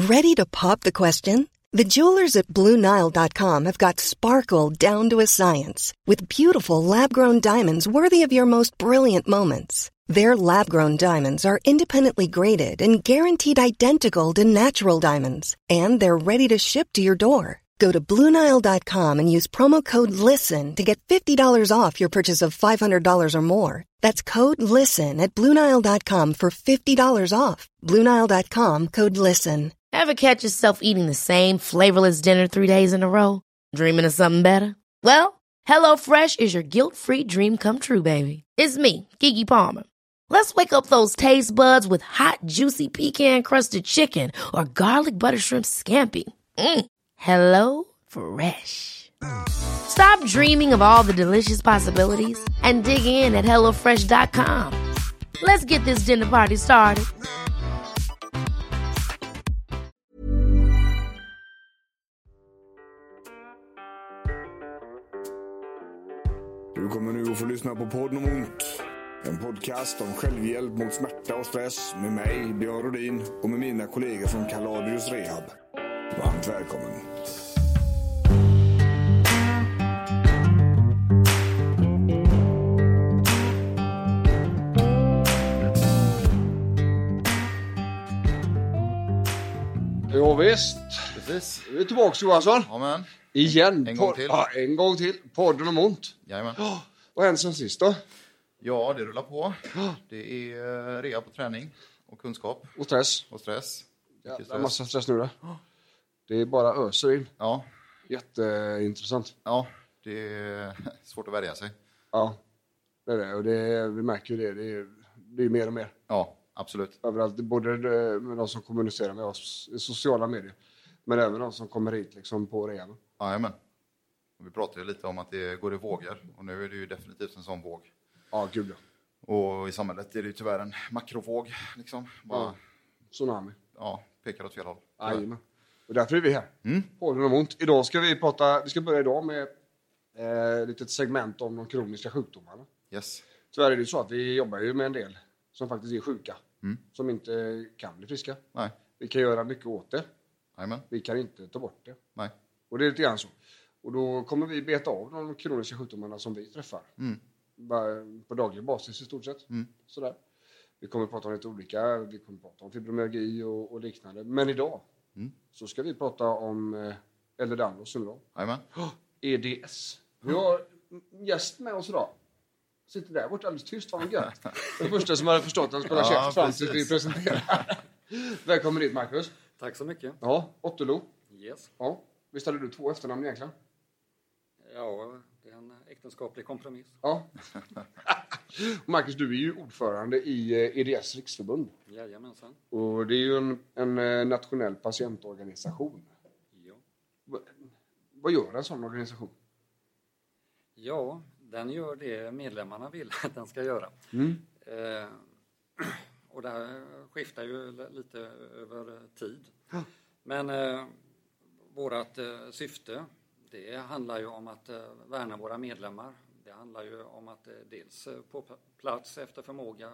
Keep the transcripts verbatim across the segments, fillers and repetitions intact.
Ready to pop the question? The jewelers at Blue Nile dot com have got sparkle down to a science with beautiful lab-grown diamonds worthy of your most brilliant moments. Their lab-grown diamonds are independently graded and guaranteed identical to natural diamonds, and they're ready to ship to your door. Go to Blue Nile dot com and use promo code LISTEN to get fifty dollars off your purchase of five hundred dollars or more. That's code LISTEN at Blue Nile dot com for fifty dollars off. Blue Nile dot com, code LISTEN. Ever catch yourself eating the same flavorless dinner three days in a row? Dreaming of something better? Well, HelloFresh is your guilt-free dream come true, baby. It's me, Keke Palmer. Let's wake up those taste buds with hot, juicy pecan-crusted chicken or garlic butter shrimp scampi. Mm. Hello Fresh. Stop dreaming of all the delicious possibilities and dig in at hello fresh dot com. Let's get this dinner party started. Du kommer nu att få lyssna på Podden om ont. En podcast om självhjälp mot smärta och stress med mig, Björn Rodin, och med mina kollegor från Kaladius Rehab. Varmt välkommen. Ja visst. Precis. Vi är tillbaka, Johansson. Amen. Igen. En gång Pod- till. Ja, en gång till. Podden om ont. Jajamän. Oh, vad hände sen sist då? Ja, det rullar på. Det är rea på träning och kunskap. Och stress. Och stress. Ja, Mycket det är massa stress nu då. Det är bara öser in. Ja. Jätteintressant. Ja, det är svårt att värja sig. Ja, det är det. Och det är, vi märker ju det. Det är, det är mer och mer. Ja, absolut. Överallt. Både med de som kommunicerar med oss i sociala medier. Men även de som kommer hit liksom på rean. Jajamän. Vi pratade lite om att det går i vågor. Och nu är det ju definitivt en sån våg. Ja, gud ja. Och i samhället är det ju tyvärr en makrovåg. Liksom. Bara, Ja. Tsunami. ja, pekar åt fel håll. Jajamän. Och därför är vi här. Mm. Podden om ont. Idag ska vi prata, vi ska börja idag med eh, ett litet segment om de kroniska sjukdomarna. Yes. Tyvärr är det så att vi jobbar ju med en del som faktiskt är sjuka. Mm. Som inte kan bli friska. Nej. Vi kan göra mycket åt det. Jajamän. Vi kan inte ta bort det. Nej. Och det är lite grann så. Och då kommer vi beta av de kroniska sjukdomarna som vi träffar. Mm. Bara på daglig basis i stort sett. Mm. Sådär. Vi kommer prata om lite olika. Vi kommer prata om fibromyalgi och, och liknande. Men idag Mm. så ska vi prata om eh, Ehlers-Danlos syndrom. Jajamän. E D S. Vi har en gäst med oss idag. Sitter där borta alldeles tyst. Vad gött. Den första som hade förstått att han spelar Ja, käft fram precis. tills vi presenterar. Välkommen dit, Marcus. Tack så mycket. Ja, Ottolo. Yes. Ja. Visst hade du två efternamn egentligen? Ja, det är en äktenskaplig kompromiss. Ja. Marcus, du är ju ordförande i E D S riksförbund. Jajamensan. Och det är ju en, en eh, nationell patientorganisation. Ja. Va, vad gör en sån organisation? ja, den gör det medlemmarna vill att den ska göra. Mm. Eh, och det här skiftar ju l- lite över tid. Ja. Men eh, vårt eh, syfte, det handlar ju om att eh, värna våra medlemmar. Det handlar ju om att eh, dels eh, på p- plats efter förmåga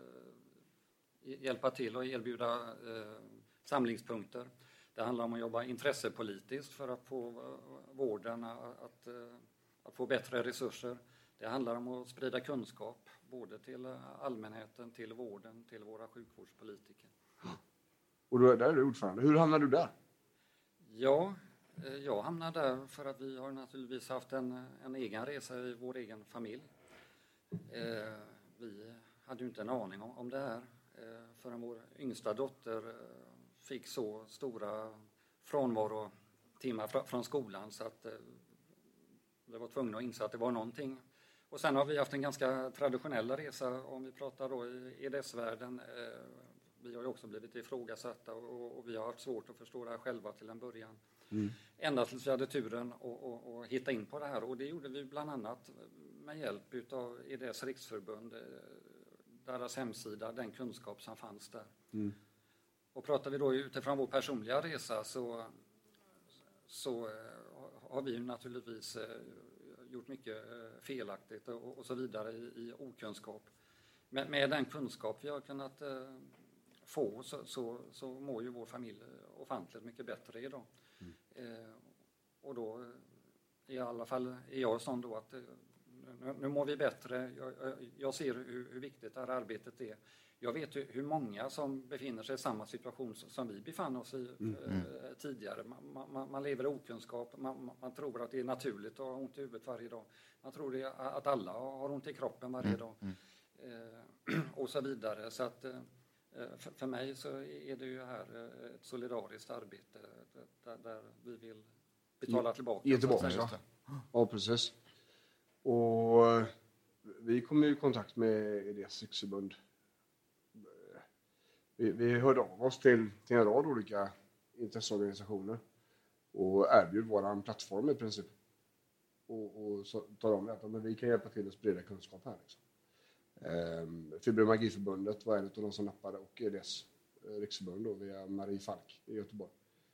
eh, hjälpa till och erbjuda eh, samlingspunkter. Det handlar om att jobba intressepolitiskt för att få eh, vården att, att, eh, att få bättre resurser. Det handlar om att sprida kunskap både till allmänheten, till vården, till våra sjukvårdspolitiker. Och då, där är du ordförande. Hur hamnade du där? Ja, eh, jag hamnade där för att vi har naturligtvis haft en, en egen resa i vår egen familj. Eh, vi hade ju inte en aning om, om det här eh, förrän vår yngsta dotter eh, fick så stora frånvarotimmar fr- från skolan så att eh, vi var tvungna att inse att det var någonting. Och sen har vi haft en ganska traditionell resa om vi pratar då i E D S-världen. Eh, vi har ju också blivit ifrågasatta och, och vi har haft svårt att förstå det här själva till en början. Mm. Ända tills vi hade turen att och, och hitta in på det här. Och det gjorde vi bland annat med hjälp av E D S riksförbund, eh, deras hemsida, den kunskap som fanns där. Mm. Och pratar vi då utifrån vår personliga resa så, så eh, har vi ju naturligtvis eh, gjort mycket eh, felaktigt och, och så vidare i, i okunskap. Men med den kunskap vi har kunnat eh, få så, så, så mår ju vår familj ofantligt mycket bättre idag. Mm. Eh, och då i alla fall är jag sån då att nu, nu mår vi bättre. Jag, jag ser hur, hur viktigt det här arbetet är. Jag vet hur, hur många som befinner sig i samma situation som vi befann oss i mm. eh, tidigare. Man, man, man lever i okunskap. Man, man tror att det är naturligt att ha ont i huvudet varje dag. Man tror det, att alla har ont i kroppen varje mm. dag. Mm. Eh, och så vidare. Så att eh, för, för mig så är det ju här ett solidariskt arbete där, där vi vill betala tillbaka. Ge tillbaka, ja. Ja, precis. Och vi kom i kontakt med E D S riksförbund. Vi, vi hörde av oss till, till en rad olika intresseorganisationer och erbjöd vår plattform i princip. Och, och så tar de att men vi kan hjälpa till att sprida kunskap här. Liksom. Ehm, Fibromyalgiförbundet var en av de som nappade och E D S riksförbund då, via Marie Falk i Göteborg.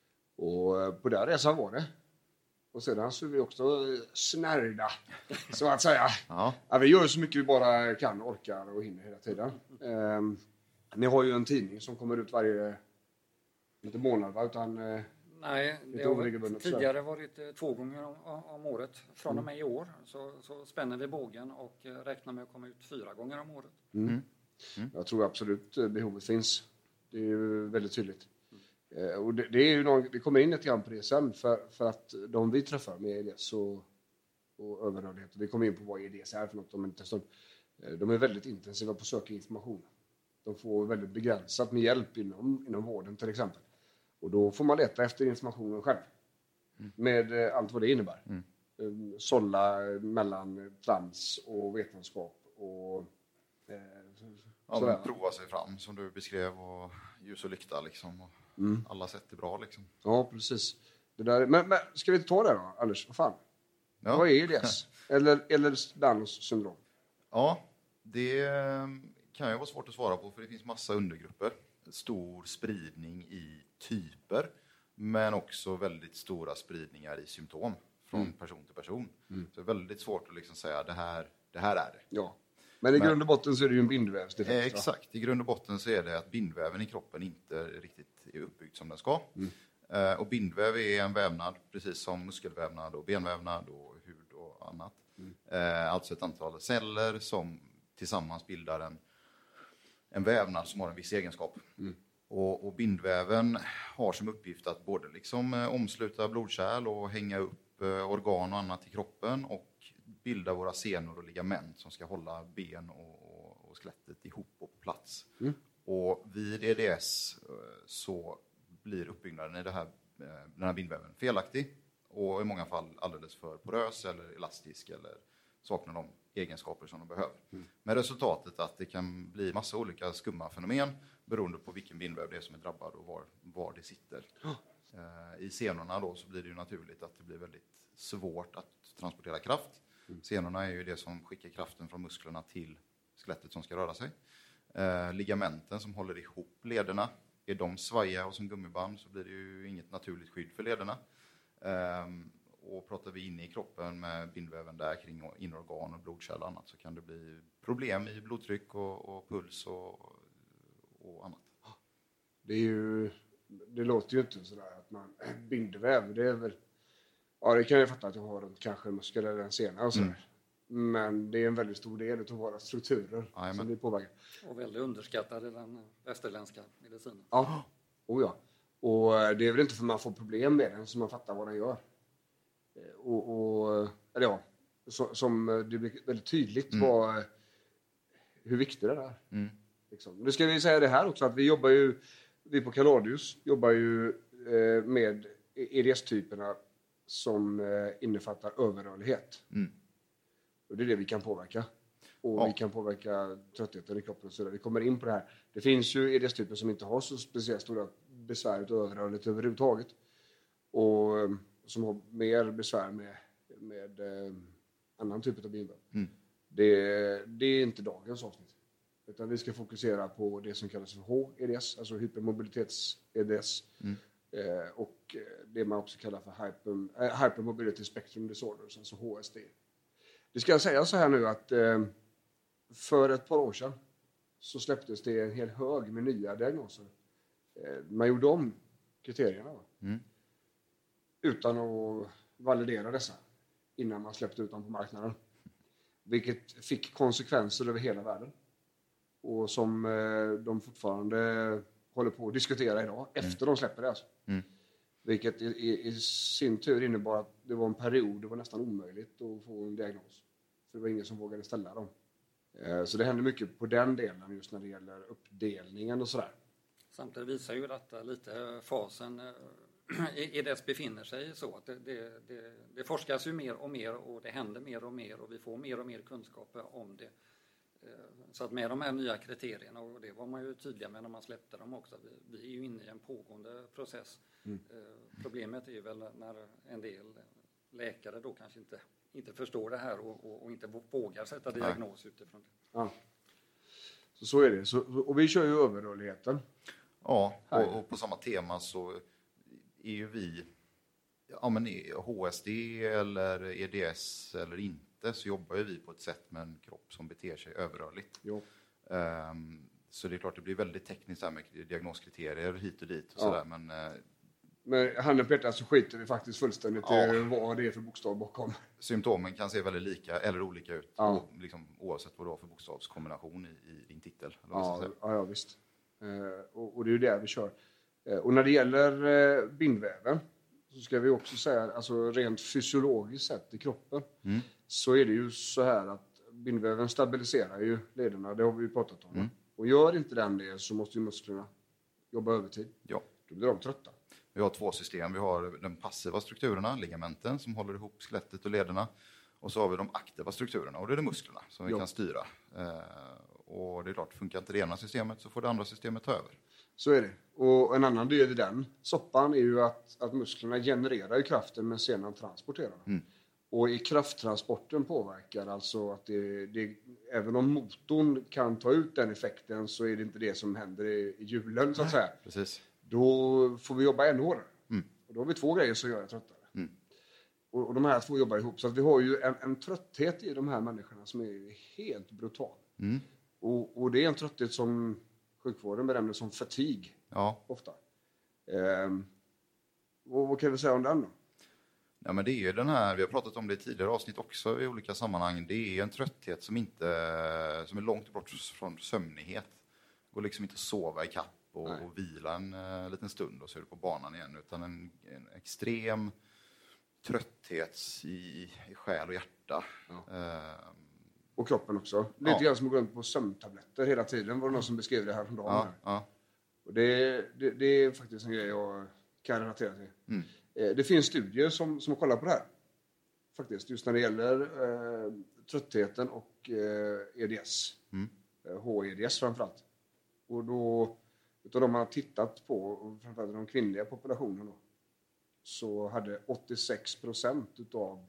Och på den resan var det. Och sedan så är vi också snärjda, så att säga. Ja. Ja, vi gör så mycket vi bara kan, orkar och hinner hela tiden. Ehm, ni har ju en tidning som kommer ut varje, inte månad va, utan... Nej, det har varit, tidigare varit eh, två gånger om, om året. Från och med i år så, så spänner vi bågen och eh, räknar med att komma ut fyra gånger om året. Mm. Mm. Jag tror absolut behovet finns. Det är ju väldigt tydligt. Eh, och det, det är ju någon, vi kommer in lite grann på det sen för, för att de vi träffar med E D S och, och överrörlighet. Vi kommer in på vad E D S är för något om en liten stund. Eh, de är väldigt intensiva på att söka information. De får väldigt begränsat med hjälp inom, inom vården till exempel. Och då får man leta efter informationen själv. Mm. Med eh, allt vad det innebär. Mm. Eh, sålla mellan trams och vetenskap. Och, eh, ja, men prova sig fram som du beskrev. Och ljus och lykta liksom. Och mm. alla sätt är bra liksom. Ja, precis. Det där, men, men ska vi ta det då, Anders? Vad fan? Ja. Vad är E D S? eller, eller Downs syndrom? Ja, det kan ju vara svårt att svara på. För det finns massa undergrupper. Stor spridning i typer, men också väldigt stora spridningar i symptom från mm. person till person. Mm. Så det är väldigt svårt att liksom säga det här, det här är det. Ja. Men i men, grund och botten så är det ju en bindvävsdefekt. Eh, exakt, i grund och botten så är det att bindväven i kroppen inte riktigt är uppbyggd som den ska. Mm. Eh, och bindväv är en vävnad, precis som muskelvävnad och benvävnad och hud och annat. Mm. Eh, alltså ett antal celler som tillsammans bildar en En vävnad som har en viss egenskap. Mm. Och, och bindväven har som uppgift att både liksom, eh, omsluta blodkärl och hänga upp eh, organ och annat i kroppen. Och bilda våra senor och ligament som ska hålla ben och, och, och skelettet ihop och på plats. Mm. Och vid E D S eh, så blir uppbyggnaden i det här, eh, den här bindväven felaktig. Och i många fall alldeles för porös eller elastisk eller saknar de egenskaper som de behöver. Mm. Med resultatet att det kan bli massa olika skumma fenomen beroende på vilken bindväv det är som är drabbad och var, var det sitter. Oh. Eh, I senorna då så blir det ju naturligt att det blir väldigt svårt att transportera kraft. Mm. Senorna är ju det som skickar kraften från musklerna till skelettet som ska röra sig. Eh, ligamenten som håller ihop lederna, är de svajiga och som gummiband så blir det ju inget naturligt skydd för lederna. Eh, Och pratar vi inne i kroppen med bindväven där kring inorgan och blodkärl och annat så kan det bli problem i blodtryck och, och puls och, och annat. Det är ju, det låter ju inte sådär att man bindväv, det är väl, ja det kan jag fatta att jag har runt kanske muskel eller en sena och sådär. Mm. Men det är en väldigt stor del av våra strukturer Amen. Som blir påverkade. Och väldigt underskattad i den västerländska medicinen. Ja, oh ja. Och det är väl inte för man får problem med den som man fattar vad den gör. Och, och eller ja, så, som det blir väldigt tydligt mm. vad, hur viktigt det är. Mm. Liksom. Nu ska vi säga det här också att vi jobbar ju, vi på Kaladius jobbar ju eh, med E D S-typerna som eh, innefattar överrörlighet. Mm. Och det är det vi kan påverka. Och ja. Vi kan påverka tröttheten i kroppen och så där. Vi kommer in på det här. Det finns ju E D S-typer som inte har så speciellt stora besvär och överrörlighet överhuvudtaget. Och som har mer besvär med, med eh, annan typ av bindväv. Mm. Det, det är inte dagens avsnitt. Utan vi ska fokusera på det som kallas för H E D S, alltså hypermobilitets-E D S. Mm. Eh, och det man också kallar för hyper, eh, hypermobility spectrum disorders, alltså H S D. Det ska jag säga så här nu att eh, för ett par år sedan så släpptes det en hel hög med nya diagnoser. Eh, man gjorde om kriterierna. Va? Mm. Utan att validera dessa innan man släppte ut dem på marknaden. Vilket fick konsekvenser över hela världen. Och som eh, de fortfarande håller på att diskutera idag, mm. efter de släpper det alltså. Mm. Vilket i, i, i sin tur innebar att det var en period det var nästan omöjligt att få en diagnos. För det var ingen som vågade ställa dem. Eh, så det händer mycket på den delen just när det gäller uppdelningen och sådär. Samtidigt visar ju detta lite fasen i, i dess befinner sig så att det, det, det, det forskas ju mer och mer och det händer mer och mer och vi får mer och mer kunskaper om det. Så att med de här nya kriterierna, och det var man ju tydliga med när man släppte dem också, vi, vi är ju inne i en pågående process. Mm. Problemet är ju väl när en del läkare då kanske inte, inte förstår det här och, och, och inte vågar sätta diagnos utifrån det. Ja. Så, så är det. Så, och vi kör ju överrörligheten. Ja, och, och på samma tema så är ju vi, ja men H S D eller E D S eller inte, så jobbar ju vi på ett sätt med en kropp som beter sig överrörligt. Jo. Um, så det är klart det blir väldigt tekniskt här med diagnoskriterier hit och dit och ja. sådär, men... Uh, Men handen på hjärtat så skiter vi faktiskt fullständigt ja. i vad det är för bokstav bakom. Symptomen kan se väldigt lika eller olika ut, ja. och, liksom, oavsett vad du har för bokstavskombination i, i din titel. Eller vad ja, säga. ja, ja, visst. Uh, och, och det är ju där vi kör. Uh, och när det gäller uh, bindväven så ska vi också säga, alltså rent fysiologiskt sett i kroppen, mm. så är det ju så här att bindväven stabiliserar ju lederna, det har vi ju pratat om. Mm. Och gör inte den det så måste ju musklerna jobba övertid. Ja. Då blir de trötta. Vi har två system. Vi har de passiva strukturerna, ligamenten, som håller ihop skelettet och lederna. Och så har vi de aktiva strukturerna, och det är det musklerna som vi ja. kan styra. Eh, och det är klart, funkar inte det ena systemet så får det andra systemet ta över. Så är det. Och en annan del i den soppan är ju att, att musklerna genererar ju kraften men sedan transporterar den. Mm. Och i krafttransporten påverkar alltså att det, det, även om motorn kan ta ut den effekten så är det inte det som händer i, i hjulen så att säga. Precis. Då får vi jobba ännu hårdare. Mm. Och då har vi två grejer som gör det tröttare. Mm. Och, och de här två jobbar ihop. Så att vi har ju en, en trötthet i de här människorna som är helt brutal. Mm. Och, och det är en trötthet som sjukvården benämner som fatigue. Ja. Ofta. Ehm, och vad kan vi säga om den då? Ja, men det är ju den här, vi har pratat om det i tidigare avsnitt också i olika sammanhang. Det är en trötthet som, inte, som är långt bort från sömnighet. Går liksom inte att sova i kapp och, och vila en uh, liten stund och så är du på banan igen. Utan en, en extrem trötthet i, i själ och hjärta. Ja. Uh, och kroppen också. Lite ja. grann som att gå runt på sömntabletter hela tiden. Var det någon som beskrev det här från dagen? Ja, här. ja. Och det, det, det är faktiskt en grej jag kan relatera till. Mm. Det finns studier som, som kollar på det här. Faktiskt, just när det gäller eh, tröttheten och eh, E D S. Mm. Eh, H E D S framförallt. Och då, utav de man har tittat på, och framförallt den kvinnliga populationen då, så hade åttiosex procent utav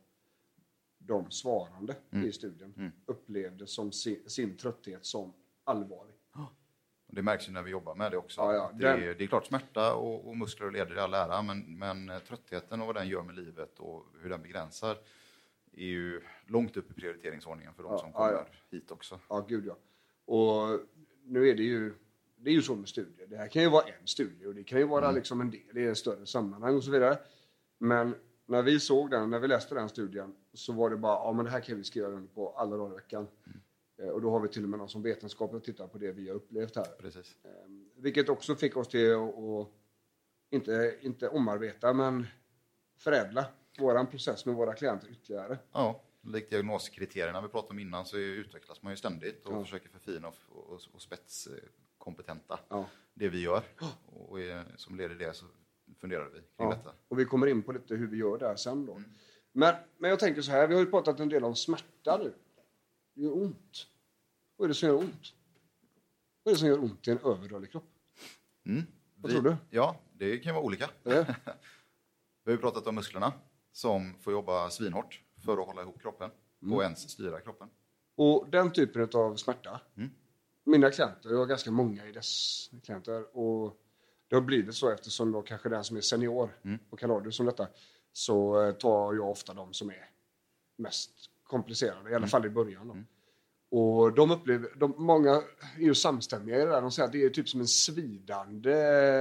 de svarande mm. i studien mm. upplevde som sin, sin trötthet som allvarlig. Det märks ju när vi jobbar med det också. Ja, ja, det, är, det är klart smärta och, och muskler och leder i all ära, men, men tröttheten och vad den gör med livet och hur den begränsar är ju långt upp i prioriteringsordningen för de ja, som kommer ja, ja. hit också. Ja, gud ja. Och nu är det ju, det är ju så med studier. Det här kan ju vara en studie och det kan ju vara mm. liksom en del i ett större sammanhang och så vidare. Men när vi såg den, när vi läste den studien, så var det bara, ja men det här kan vi skriva under på alla dagar i veckan. Mm. Och då har vi till och med någon som vetenskapligt tittar på det vi har upplevt här. Precis. Vilket också fick oss till att, att inte, inte omarbeta, men förädla vår process med våra klienter ytterligare. Ja, likt diagnoskriterierna vi pratade om innan så utvecklas man ju ständigt och ja. försöker förfina och, och, och spetskompetenta ja. det vi gör. Och, och som leder det så funderar vi kring ja. detta. Och vi kommer in på lite hur vi gör där sen då. Mm. Men, men jag tänker så här, vi har ju pratat en del om smärta nu. Det gör ont. Vad är det som gör ont? Vad är det som gör ont i en överrörlig kropp? Mm. Vad vi, tror du? Ja, det kan vara olika. Ja. Vi har ju pratat om musklerna som får jobba svinhårt för att hålla ihop kroppen mm. och ens styra kroppen. Och den typen av smärta, mm. mina klienter, jag har ganska många i dess klienter, och det har blivit så eftersom jag kanske är den som är senior mm. på Caladius som detta, så tar jag ofta de som är mest komplicerade, i alla mm. fall i början. Då. Mm. Och de upplever, de, många är ju samstämmiga i det där. De säger att det är typ som en svidande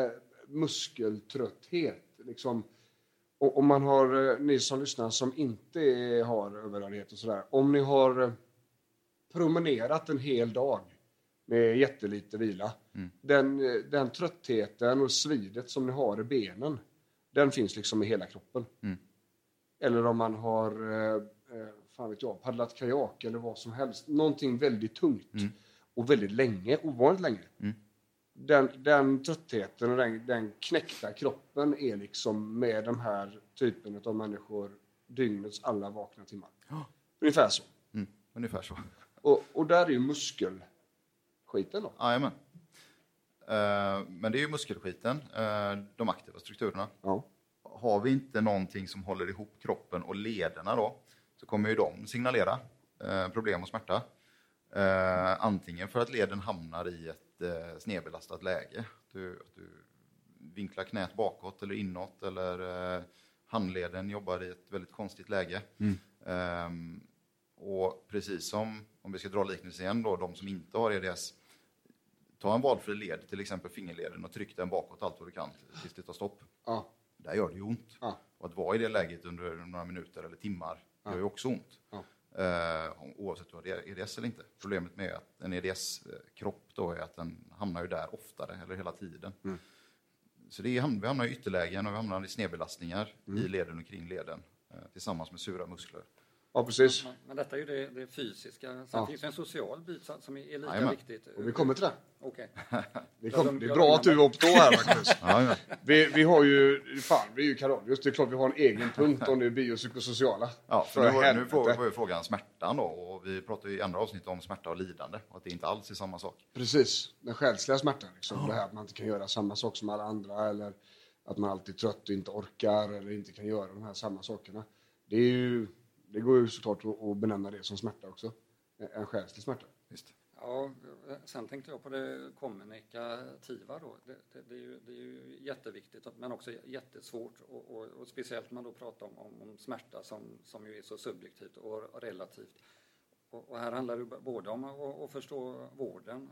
muskeltrötthet. Liksom, och om man har, ni som lyssnar som inte är, har överrörlighet och sådär. Om ni har promenerat en hel dag med jättelite vila. Mm. Den, den tröttheten och svidet som ni har i benen, den finns liksom i hela kroppen. Mm. Eller om man har eh, fan vet jag, paddlat kajak eller vad som helst. Någonting väldigt tungt mm. och väldigt länge, ovanligt länge. Mm. Den, den tröttheten och den, den knäckta kroppen är liksom med de här typen av människor dygnets alla vakna timmar. Oh. Ungefär så. Mm. Ungefär så. Och, och där är ju muskelskiten då. Jajamän. Uh, men det är ju muskelskiten, uh, de aktiva strukturerna. Ja. Har vi inte någonting som håller ihop kroppen och lederna då, så kommer ju de signalera uh, problem och smärta. Uh, antingen för att leden hamnar i ett uh, snedbelastat läge. Du, du vinklar knät bakåt eller inåt, eller uh, handleden jobbar i ett väldigt konstigt läge. Mm. Um, och precis som, om vi ska dra liknelse igen då, de som inte har E D S, ta en valfri led, till exempel fingerleden, och tryck den bakåt allt vad du kan tills det tar stopp. Ja. Där gör det ju ont. Ja. Och att vara i det läget under några minuter eller timmar ja. gör ju också ont. Ja. Uh, oavsett om det är E D S eller inte. Problemet med att en E D S-kropp då är att den hamnar ju där oftare eller hela tiden. Mm. Så det är, vi hamnar i ytterlägen och vi hamnar i snedbelastningar mm. i leden och kring leden uh, tillsammans med sura muskler. Ja, precis. Men, men detta är ju det, det fysiska. Sen ja. finns det en social bit som är lika Jajamän. viktigt. Och vi kommer till det. Okej. Det, kom, det är bra att du är upp då här, Marcus. ja, vi, vi har ju, fan, vi är ju Karolius. Det är klart vi har en egen punkt om det är biopsykosociala. Ja, för för nu, nu får vi frågan smärtan då. Och vi pratar ju i andra avsnitt om smärta och lidande. Och att det inte alls är samma sak. Precis, den själsliga smärtan. Liksom. Oh. Det här att man inte kan göra samma sak som alla andra. Eller att man alltid är trött och inte orkar. Eller inte kan göra de här samma sakerna. Det är ju... Det går ju såklart att benämna det som smärta också. En själslig smärta. Just. Ja, sen tänkte jag på det kommunikativa då. Det, det, det, är, ju, det är ju jätteviktigt men också jättesvårt. Och, och, och speciellt när man då pratar om, om, om smärta som, som ju är så subjektivt och relativt. Och, och här handlar det både om att, att förstå vården.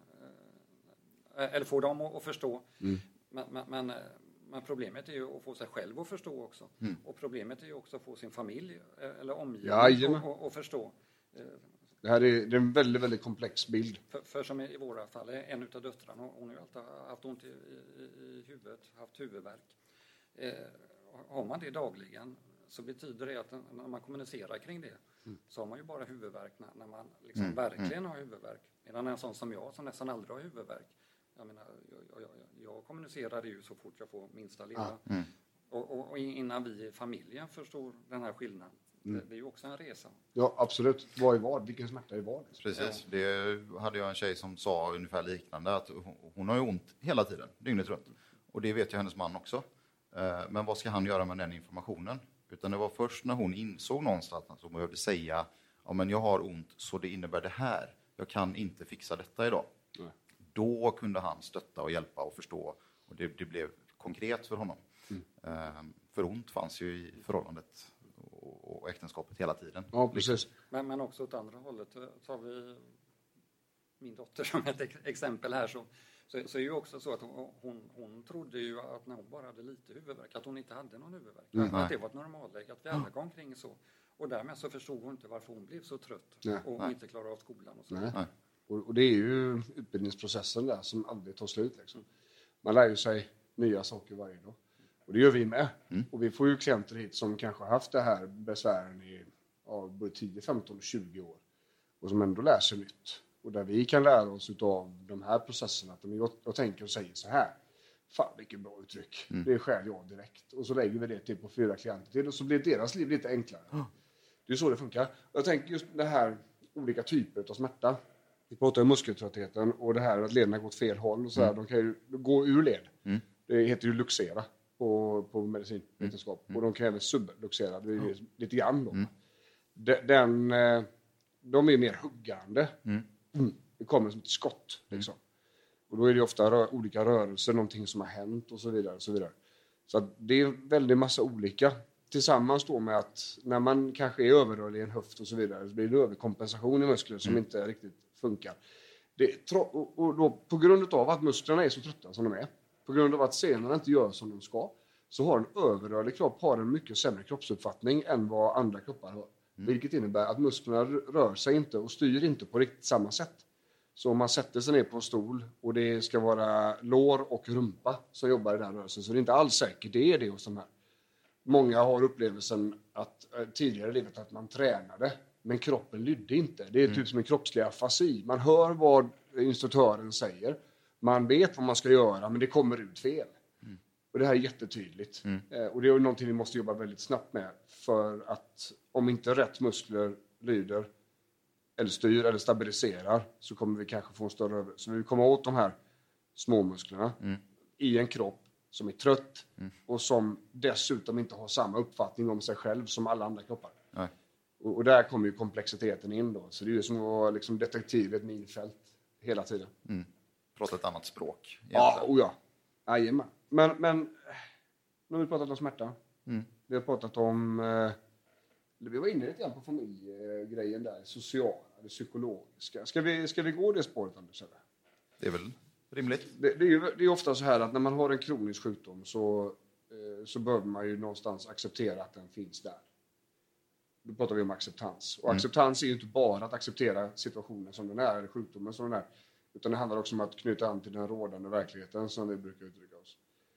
Eller få dem att förstå. Mm. Men... men, men Men problemet är ju att få sig själv att förstå också. Mm. Och problemet är ju också att få sin familj eller omgivning att, att förstå. Det här är, det är en väldigt, väldigt komplex bild. För, för som i våra fall, en av döttrarna, hon har ju alltid haft ont i, i, i huvudet, haft huvudvärk. Eh, har man det dagligen så betyder det att när man kommunicerar kring det mm. så har man ju bara huvudvärk när, när man liksom mm. verkligen har huvudvärk. Medan en sån som jag som nästan aldrig har huvudvärk. Jag menar, jag, jag, jag kommunicerar ju så fort jag får minsta lilla. Ah, mm. och, och, och innan vi i familjen förstår den här skillnaden. Mm. Det, det är ju också en resa. Ja, absolut. Vad är vad? Vilken smärta är vad? Precis. Ja. Det hade jag en tjej som sa ungefär liknande. Att hon, hon har ju ont hela tiden, dygnet runt. Och det vet ju hennes man också. Men vad ska han göra med den informationen? Utan det var först när hon insåg någonstans att hon behövde säga ja, men jag har ont så det innebär det här. Jag kan inte fixa detta idag. Nej. Då kunde han stötta och hjälpa och förstå. Och det, det blev konkret för honom. Mm. Ehm, för ont fanns ju i förhållandet och, och äktenskapet hela tiden. Ja, precis. Men, men också åt andra hållet. Så har vi min dotter som ett exempel här. Så, så, så är ju också så att hon, hon, hon trodde ju att när hon bara hade lite huvudvärk. Att hon inte hade någon huvudvärk. Mm. Att det var ett normalläge. Att vi alla går omkring så. Och därmed så förstod hon inte varför hon blev så trött. Nej. Och Nej. inte klarade av skolan och så. Nej. Nej. Och det är ju utbildningsprocessen där som aldrig tar slut. Liksom. Man lär ju sig nya saker varje dag. Och det gör vi med. Mm. Och vi får ju klienter hit som kanske har haft det här besvären i ja, både tio, femton och tjugo år. Och som ändå lär sig nytt. Och där vi kan lära oss av de här processerna. Att jag, jag tänker och säger så här. Fan vilket bra uttryck. Mm. Det skär jag direkt. Och så lägger vi det till på fyra klienter till. Och så blir deras liv lite enklare. Mm. Det är så det funkar. Jag tänker just det här olika typer av smärta. Vi pratar om muskeltröttheten och det här att lederna går åt fel håll. Och så här, mm. De kan ju gå ur led. Mm. Det heter ju luxera på, på medicinvetenskap. Mm. Och de kan även subluxera. Det är mm. lite grann då. Mm. Den, de är mer huggande. Mm. Mm. Det kommer som ett skott. Liksom. Och då är det ofta rö- olika rörelser. Någonting som har hänt och så vidare. Och så vidare. Så att det är väldigt massa olika. Tillsammans då med att när man kanske är överrörlig i en höft och så vidare. Så blir det överkompensation i muskler som mm. inte riktigt funkar. Det, och då, på grund av att musklerna är så trötta som de är. på grund av att senorna inte gör som de ska, så har en överrörlig kropp har en mycket sämre kroppsuppfattning än vad andra kroppar har. Mm. Vilket innebär att musklerna rör sig inte och styr inte på riktigt samma sätt. Så om man sätter sig ner på en stol och det ska vara lår och rumpa som jobbar i den rörelsen, så det är inte alls säkert det är det hos de här. Många har upplevelsen att äh, tidigare i livet att man tränade, men kroppen lydde inte. Det är mm. typ som en kroppslig afasi. Man hör vad instruktören säger, man vet vad man ska göra, men det kommer ut fel. Mm. Och det här är jättetydligt. Mm. Eh, och det är någonting vi måste jobba väldigt snabbt med, för att om inte rätt muskler lyder eller styr eller stabiliserar, så kommer vi kanske få en större över. Så vi vill komma åt de här små musklerna mm. i en kropp som är trött mm. och som dessutom inte har samma uppfattning om sig själv som alla andra kroppar. Nej. Och, och där kommer ju komplexiteten in då. Så det är ju som att vara liksom detektiv i ett minfält hela tiden. Mm. Prata ett annat språk. Ja, och ja. Jajamän. Men, men nu har vi pratat om smärta. Mm. Vi har pratat om... Eh, vi var inne lite grann på familjegrejen där. Sociala, det psykologiska. Ska vi, ska vi gå det spåret, Anders? Eller? Det är väl rimligt. Det, det, är ju, det är ofta så här att när man har en kronisk sjukdom så, eh, så behöver man ju någonstans acceptera att den finns där. Då pratar vi om acceptans. Och mm. acceptans är ju inte bara att acceptera situationen som den är, eller sjukdomen som den är. Utan det handlar också om att knyta an till den rådande verkligheten som vi brukar uttrycka oss.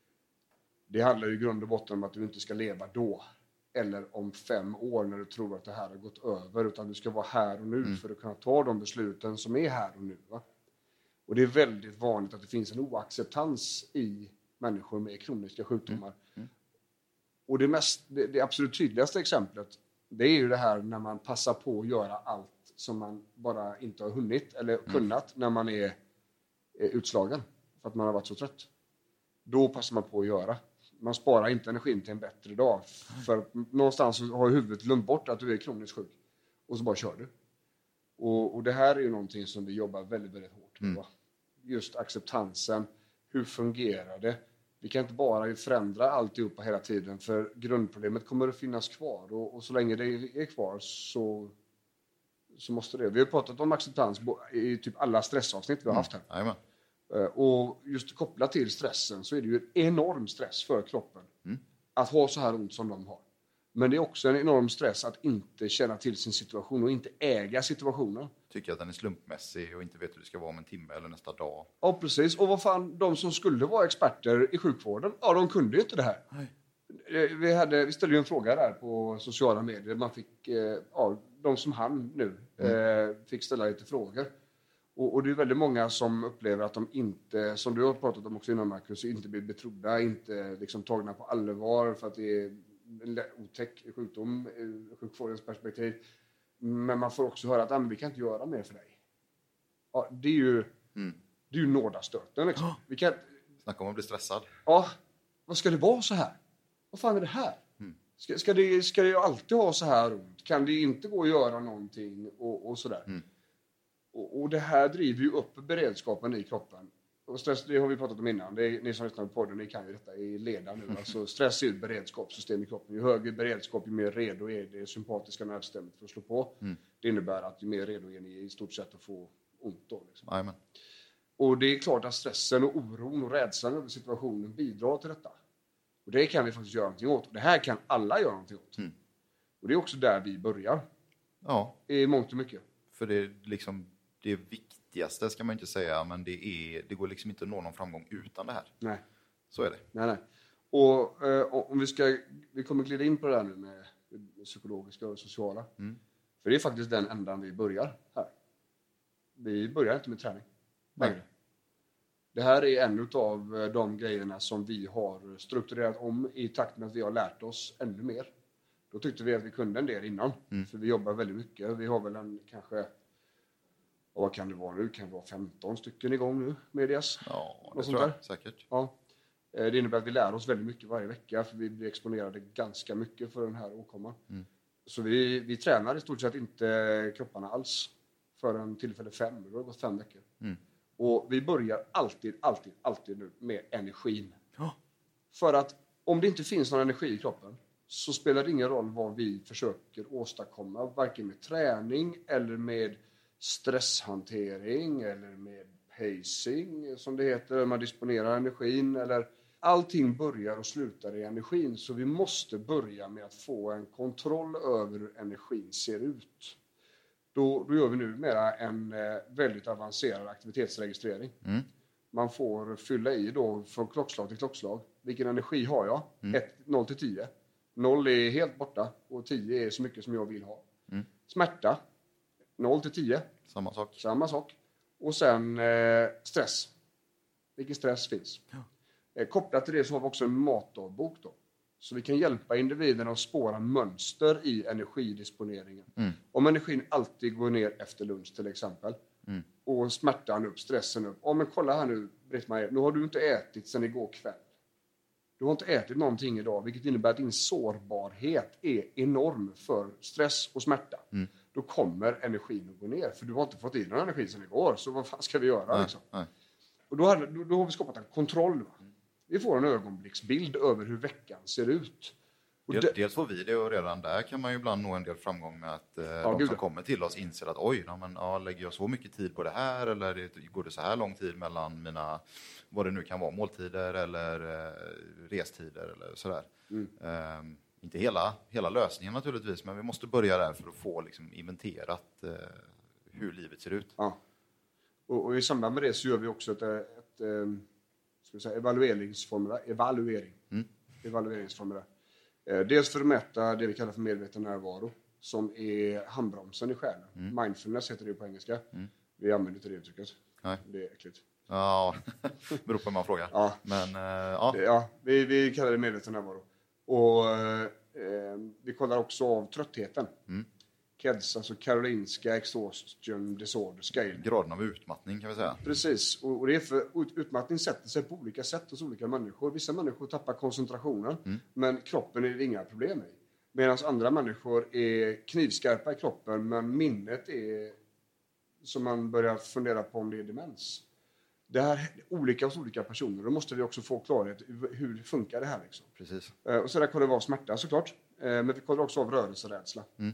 Det handlar ju i grund och botten om att du inte ska leva då. Eller om fem år när du tror att det här har gått över. Utan du ska vara här och nu mm. för att kunna ta de besluten som är här och nu. Va? Och det är väldigt vanligt att det finns en oacceptans i människor med kroniska sjukdomar. Mm. Mm. Och det, mest, det, det absolut tydligaste exemplet, det är ju det här när man passar på att göra allt som man bara inte har hunnit eller kunnat mm. när man är, är utslagen för att man har varit så trött. Då passar man på att göra. Man sparar inte energin till en bättre dag. För någonstans har huvudet glömt bort att du är kroniskt sjuk. Och så bara kör du. Och, och det här är ju någonting som vi jobbar väldigt, väldigt hårt med. Mm. Just acceptansen. Hur fungerar det? Vi kan inte bara förändra alltihopa hela tiden. För grundproblemet kommer att finnas kvar. Och, och så länge det är kvar så... så måste det. Vi har pratat om acceptans i typ alla stressavsnitt vi har haft här. Mm. Amen. Och just kopplat till stressen så är det ju en enorm stress för kroppen mm. att ha så här ont som de har. Men det är också en enorm stress att inte känna till sin situation och inte äga situationen. Tycker att den är slumpmässig och inte vet hur det ska vara om en timme eller nästa dag. Ja, precis. Och vad fan, de som skulle vara experter i sjukvården, ja, de kunde ju inte det här. Nej. Vi, hade, vi ställde ju en fråga där på sociala medier. Man fick, eh, ja, de som hann nu mm. eh, fick ställa lite frågor. Och, och det är väldigt många som upplever att de inte, som du har pratat om också innan Marcus, inte blir betrodda, inte liksom tagna på allvar för att det är en otäck sjukdom ur sjukvårdens perspektiv. Men man får också höra att ah, men vi kan inte göra mer för dig. Ja, det är ju, mm. det är ju nådastöten. Liksom. Oh. Vi kan... Snacka om att bli stressad. Ja, vad ska det vara så här? Vad fan är det här? Mm. Ska, ska, det, ska det alltid ha så här ont? Kan det inte gå att göra någonting? Och, och sådär. Mm. Och, och det här driver ju upp beredskapen i kroppen. Och stress, det har vi pratat om innan. Det är, ni som lyssnar på podden, ni kan ju detta i leda nu. Alltså stress är ju ett beredskapssystem i kroppen. Ju högre beredskap, ju mer redo är det sympatiska nervsystemet för att slå på. Mm. Det innebär att ju mer redo är ni i stort sett att få ont då. Liksom. Amen. Och det är klart att stressen och oron och rädslan över situationen bidrar till detta. Och det kan vi faktiskt göra någonting åt. Och det här kan alla göra någonting åt. Mm. Och det är också där vi börjar. Ja. I mångt och mycket. För det är liksom det viktigaste ska man inte säga. Men det, är, det går liksom inte att nå någon framgång utan det här. Nej. Så är det. Nej, nej. Och eh, om vi ska, vi kommer glida in på det här nu med det psykologiska och sociala. Mm. För det är faktiskt den ändan vi börjar här. Vi börjar inte med träning. Nej. Det här är en av de grejerna som vi har strukturerat om i takt med att vi har lärt oss ännu mer. Då tyckte vi att vi kunde en del innan. Mm. För vi jobbar väldigt mycket. Vi har väl en kanske, vad kan det vara nu? Kan det vara femton stycken igång nu, medias? Ja, det tror jag säkert. Ja. Det innebär att vi lär oss väldigt mycket varje vecka. För vi blir exponerade ganska mycket för den här åkomman. Mm. Så vi, vi tränar i stort sett inte kropparna alls förrän tillfälle fem. Då har det gått fem veckor. Mm. Och vi börjar alltid, alltid, alltid nu med energin. Ja. För att om det inte finns någon energi i kroppen så spelar det ingen roll vad vi försöker åstadkomma. Varken med träning eller med stresshantering eller med pacing som det heter, man disponerar energin, eller allting börjar och slutar i energin, så vi måste börja med att få en kontroll över hur energin ser ut. Då, då gör vi numera en eh, väldigt avancerad aktivitetsregistrering. Mm. Man får fylla i då från klockslag till klockslag. Vilken energi har jag? Mm. noll till tio. noll är helt borta och tio är så mycket som jag vill ha. Mm. Smärta. noll till tio. Samma sak. Samma sak. Och sen eh, stress. Vilken stress finns? Ja. Eh, kopplat till det så har vi också en matdagbok då. Så vi kan hjälpa individen att spåra mönster i energidisponeringen. Mm. Om energin alltid går ner efter lunch till exempel. Mm. Och smärtan upp, stressen upp. Ja, men kolla här nu, Britt-Marie. Nu har du inte ätit sedan igår kväll. Du har inte ätit någonting idag. Vilket innebär att din sårbarhet är enorm för stress och smärta. Mm. Då kommer energin att gå ner. För du har inte fått in någon energi sedan igår. Så vad fan ska vi göra? Nej, liksom? nej. Och då, hade, då, då har vi skapat en kontroll. Va? Mm. Vi får en ögonblicksbild över hur veckan ser ut. Del, det, dels får vi det, och redan där kan man ju ibland nå en del framgång med att eh, ja, de gud. som kommer till oss inser att oj, ja, men, ja, lägger jag så mycket tid på det här, eller det, går det så här lång tid mellan mina, vad det nu kan vara, måltider eller eh, restider eller sådär. Mm. Eh, inte hela, hela lösningen naturligtvis, men vi måste börja där för att få liksom, inventerat eh, hur livet ser ut. Ja. Och, och i samband med det så gör vi också ett, ett, ett ska vi säga, evalueringsformulär, evaluering. Mm. evalueringsformulär. Dels för att mäta det vi kallar för medveten närvaro, som är handbromsen i själen. Mm. Mindfulness heter det på engelska. Mm. Vi använder inte det uttrycket. Nej. Det är äckligt. Ja, beror på hur man frågar. Ja. Men, uh, ja. ja vi, vi kallar det medveten närvaro. Och eh, vi kollar också av tröttheten. Mm. C E D S, alltså Karolinska Exhaustion Disorder Scale. Graden av utmattning kan vi säga. Precis, och, och det är för utmattning sätter sig på olika sätt hos olika människor. Vissa människor tappar koncentrationen, mm. men kroppen är det inga problem i. Medan andra människor är knivskarpa i kroppen, men minnet är som man börjar fundera på om det är demens. Det här är olika hos olika personer. Då måste vi också få klarhet hur funkar det här liksom. Precis. Och så där kollar vi av smärta såklart, men vi kollar också av rörelserädsla. Mm.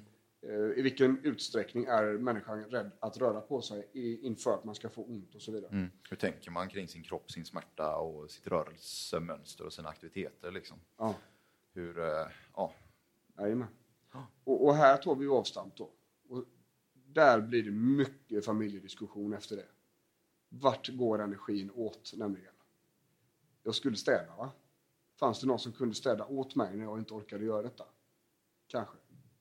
I vilken utsträckning är människan rädd att röra på sig inför att man ska få ont och så vidare. Mm. Hur tänker man kring sin kropp, sin smärta och sitt rörelsemönster och sina aktiviteter liksom? Ja. Hur, uh, ja. Jajamän. Och, och här tar vi avstamp då. Och där blir det mycket familjediskussion efter det. Vart går energin åt nämligen? Jag skulle städa, va? Fanns det någon som kunde städa åt mig när jag inte orkade göra detta? Kanske.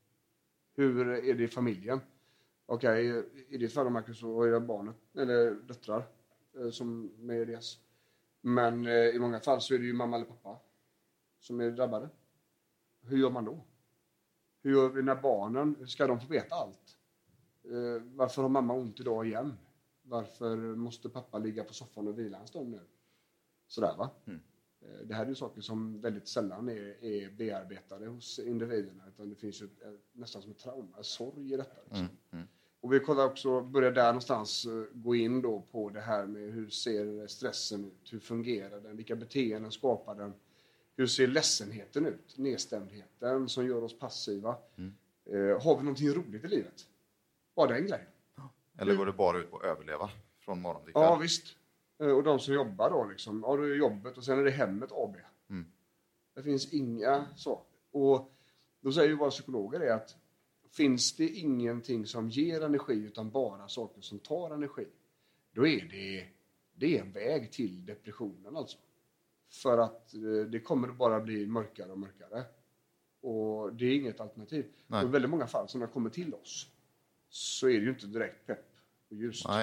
Hur är det i familjen? Okej, okay, i ditt fall, Marcus, så är det barnet, eller döttrar som med det. Men eh, i många fall så är det ju mamma eller pappa som är drabbade. Hur gör man då? Hur gör vi när barnen, ska de få veta allt? Eh, varför har mamma ont idag igen? Varför måste pappa ligga på soffan och vila en stund nu? Sådär, va? Mm. Det här är ju saker som väldigt sällan är, är bearbetade hos individerna, utan det finns ju ett, nästan som ett trauma, sorg i detta. Liksom. Mm, mm. Och vi kollar också, börjar där någonstans gå in då på det här med hur ser stressen ut, hur fungerar den, vilka beteenden skapar den, hur ser ledsenheten ut, nedstämdheten som gör oss passiva. Mm. Eh, har vi någonting roligt i livet? Bara den grejen. Eller går det bara ut på att överleva från morgon till kväll? Ja, visst. Och de som jobbar då liksom, ja, då är jobbet och sen är det hemmet A B. Mm. Det finns inga så. Och då säger ju våra psykologer är att finns det ingenting som ger energi utan bara saker som tar energi, då är det, det är en väg till depressionen alltså. För att det kommer bara bli mörkare och mörkare. Och det är inget alternativ. Nej. Och i väldigt många fall som har kommit till oss så är det ju inte direkt pepp och ljust. Nej.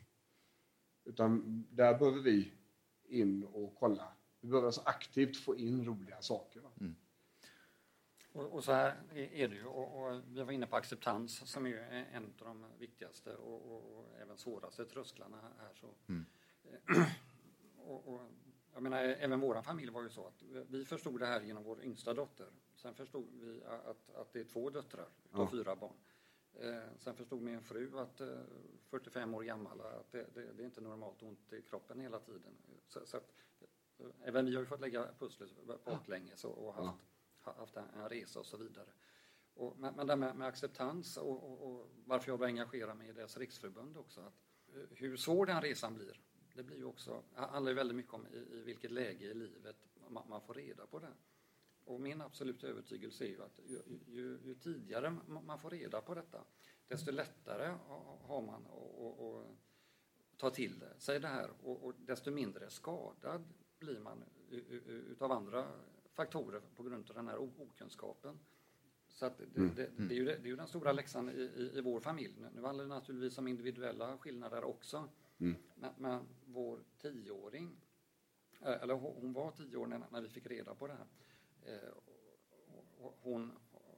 Utan där behöver vi in och kolla. Vi behöver alltså aktivt få in roliga saker. Va? Mm. Och, och så här är det ju. Och, och vi var inne på acceptans som är en av de viktigaste och, och, och även svåraste trösklarna här. Så. Mm. och, och, jag menar, även vår familj var ju så att vi förstod det här genom vår yngsta dotter. Sen förstod vi att, att det är två döttrar och ja. fyra barn. Eh, sen förstod min fru att eh, fyrtiofem år gammal att det, det, det är inte normalt ont i kroppen hela tiden. Så, så att, eh, även vi har ju fått lägga pusslet baklänges och, och haft, ja. haft en, en resa och så vidare. Och, men, men det med, med acceptans och, och, och varför jag var engagerad mig i deras riksförbund också. Att hur svår den resan blir, det blir ju också, handlar väldigt mycket om i, i vilket läge i livet man, man får reda på det. Och min absoluta övertygelse är ju att ju, ju, ju tidigare man får reda på detta, desto lättare har man att ta till sig det här, och, och desto mindre skadad blir man utav andra faktorer på grund av den här okunskapen. Så att det, mm. det, det, är ju, det är ju den stora läxan i, i, i vår familj. Nu handlar det naturligtvis om individuella skillnader också. Mm. Men, men vår tioåring, eller hon var tio år när, när vi fick reda på det här. Hon,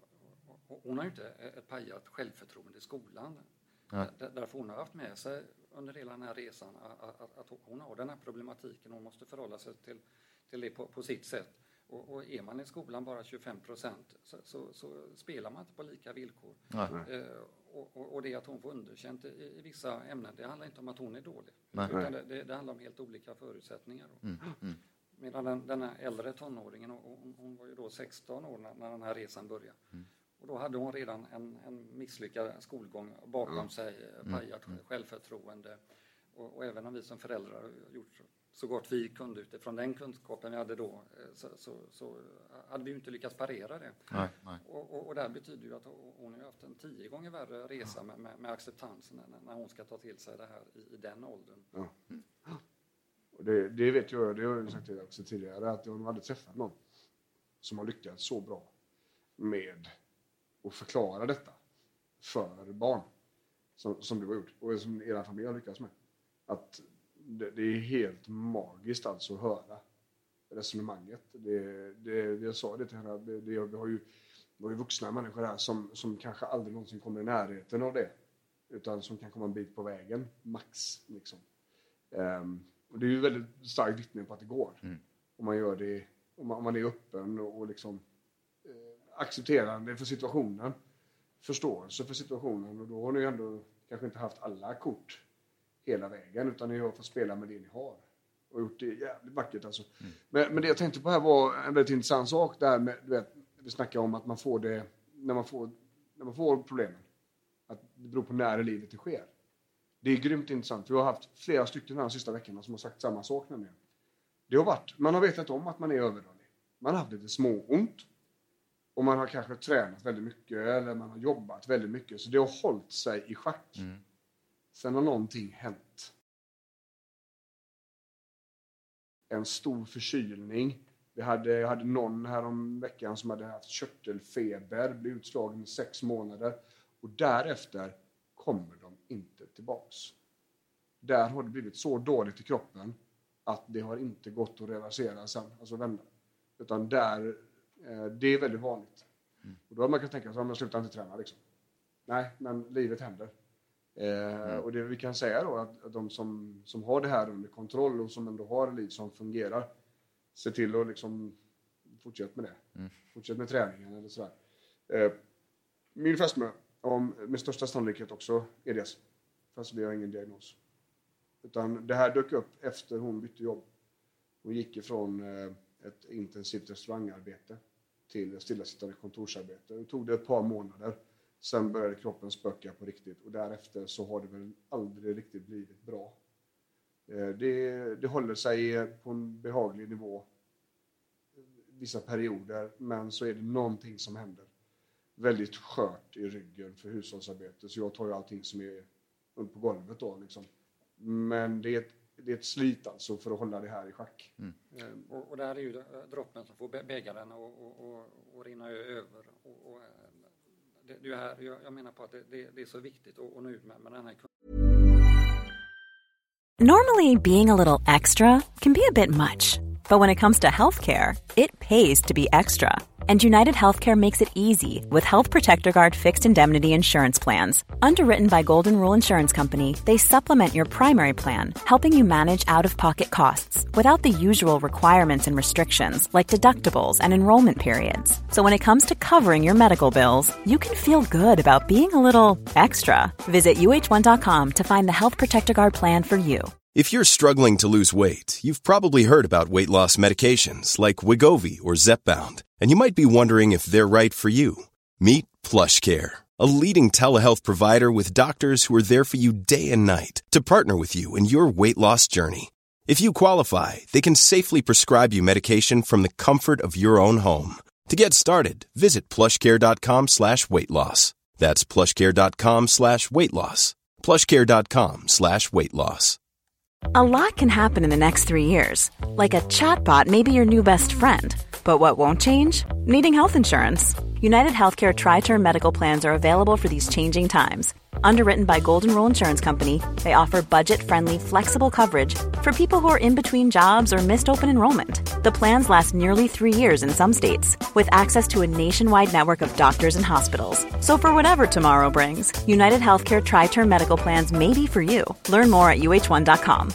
hon har ju inte ett pajat självförtroende i skolan. Ja. Därför hon har haft med sig under hela den här resan att, att, att hon har den här problematiken. Hon måste förhålla sig till, till det på, på sitt sätt. Och, och är man i skolan bara tjugofem procent så, så, så spelar man inte på lika villkor. Eh, och, och, och det att hon får underkänt i, i vissa ämnen, det handlar inte om att hon är dålig. Nej. Utan det, det, det handlar om helt olika förutsättningar. Mm. Mm. Medan den, den här äldre tonåringen, och hon, hon var ju då sexton år när, när den här resan började. Mm. Och då hade hon redan en, en misslyckad skolgång bakom mm. sig, pajat mm. självförtroende. Och, och även om vi som föräldrar har gjort så gott vi kunde utifrån den kunskapen vi hade då, så, så, så hade vi ju inte lyckats parera det. Nej, nej. Och, och, och det här betyder ju att hon har haft en tio gånger värre resa med, med, med acceptansen när, när hon ska ta till sig det här i, i den åldern. Ja. Mm. Och det, det vet jag, det har jag sagt också tidigare, att hon hade träffat någon som har lyckats så bra med att förklara detta för barn som, som du har gjort och som era familj har lyckats med. Att det, det är helt magiskt alltså att höra resonemanget. Det, det, jag sa det till henne, det, det, vi har ju, vi har ju vuxna människor här som, som kanske aldrig någonsin kommer i närheten av det, utan som kan komma en bit på vägen, max liksom. Um, och det är ju väldigt starkt vittne på att det går. Mm. Om man gör det, om man, om man är öppen och, och liksom eh, accepterande för situationen, förståelse för situationen, och då har ni ju ändå kanske inte haft alla kort hela vägen, utan ni har fått spela med det ni har. Och gjort det jävligt vackert alltså. Mm. Men, men det jag tänkte på här var en väldigt intressant sak där med, du vet, vi snackar om att man får det, när man får, när man får problemen. Att det beror på när i livet det sker. Det är grymt intressant. Vi har haft flera stycken de sista veckorna som har sagt samma sak nämligen. Det har varit, man har vetat om att man är överrörlig. Man har haft lite småont. Och man har kanske tränat väldigt mycket, eller man har jobbat väldigt mycket. Så det har hållit sig i schack. Mm. Sen har någonting hänt. En stor förkylning. Vi hade, jag hade någon här om veckan som hade haft körtelfeber. Blev utslagen i sex månader. Och därefter kommer de inte tillbaks. Där har det blivit så dåligt i kroppen att det har inte gått att reversera sen. Alltså vända. Utan där, eh, det är väldigt vanligt. Mm. Och då har man kan tänka sig att man slutar inte träna liksom. Nej, men livet händer. Eh, mm. Och det vi kan säga då att, att de som, som har det här under kontroll och som ändå har ett liv som fungerar, se till att liksom fortsätta med det. Mm. Fortsätta med träningen eller sådär. Eh, min fästmö om med största sannolikhet också E D S. Fast vi har ingen diagnos. Utan det här dök upp efter hon bytte jobb. Hon gick ifrån eh, ett intensivt restaurangarbete till stillasittande kontorsarbete. Det tog det ett par månader. Sen började kroppen spöka på riktigt. Och därefter så har det väl aldrig riktigt blivit bra. Eh, det, det håller sig på en behaglig nivå vissa perioder. Men så är det någonting som händer. Väldigt skört i ryggen för hushållsarbete. Så jag tar ju allting som är på golvet då liksom. Men det är ett, det är ett slit alltså för att hålla det här i schack. Mm. Mm. Och, och där är ju droppen som får bägaren och, och, och, och rinna över. Och, och, det, det är här, jag, jag menar på att det, det, det är så viktigt att nå ut med, med den här. Normally being a little extra can be a bit much. But when it comes to healthcare, it pays to be extra. And United Healthcare makes it easy with Health Protector Guard fixed indemnity insurance plans. Underwritten by Golden Rule Insurance Company, they supplement your primary plan, helping you manage out-of-pocket costs without the usual requirements and restrictions like deductibles and enrollment periods. So when it comes to covering your medical bills, you can feel good about being a little extra. Visit U H one dot com to find the Health Protector Guard plan for you. If you're struggling to lose weight, you've probably heard about weight loss medications like Wegovy or Zepbound, and you might be wondering if they're right for you. Meet PlushCare, a leading telehealth provider with doctors who are there for you day and night to partner with you in your weight loss journey. If you qualify, they can safely prescribe you medication from the comfort of your own home. To get started, visit plushcare.com slash weight loss. That's plushcare.com slash weight loss. plushcare.com slash weight loss. A lot can happen in the next three years. Like a chatbot may be your new best friend. But what won't change? Needing health insurance. United Healthcare Tri-Term Medical Plans are available for these changing times. Underwritten by Golden Rule Insurance Company, they offer budget-friendly, flexible coverage for people who are in between jobs or missed open enrollment. The plans last nearly three years in some states, with access to a nationwide network of doctors and hospitals. So for whatever tomorrow brings, United Healthcare Tri-Term Medical Plans may be for you. Learn more at u h one dot com.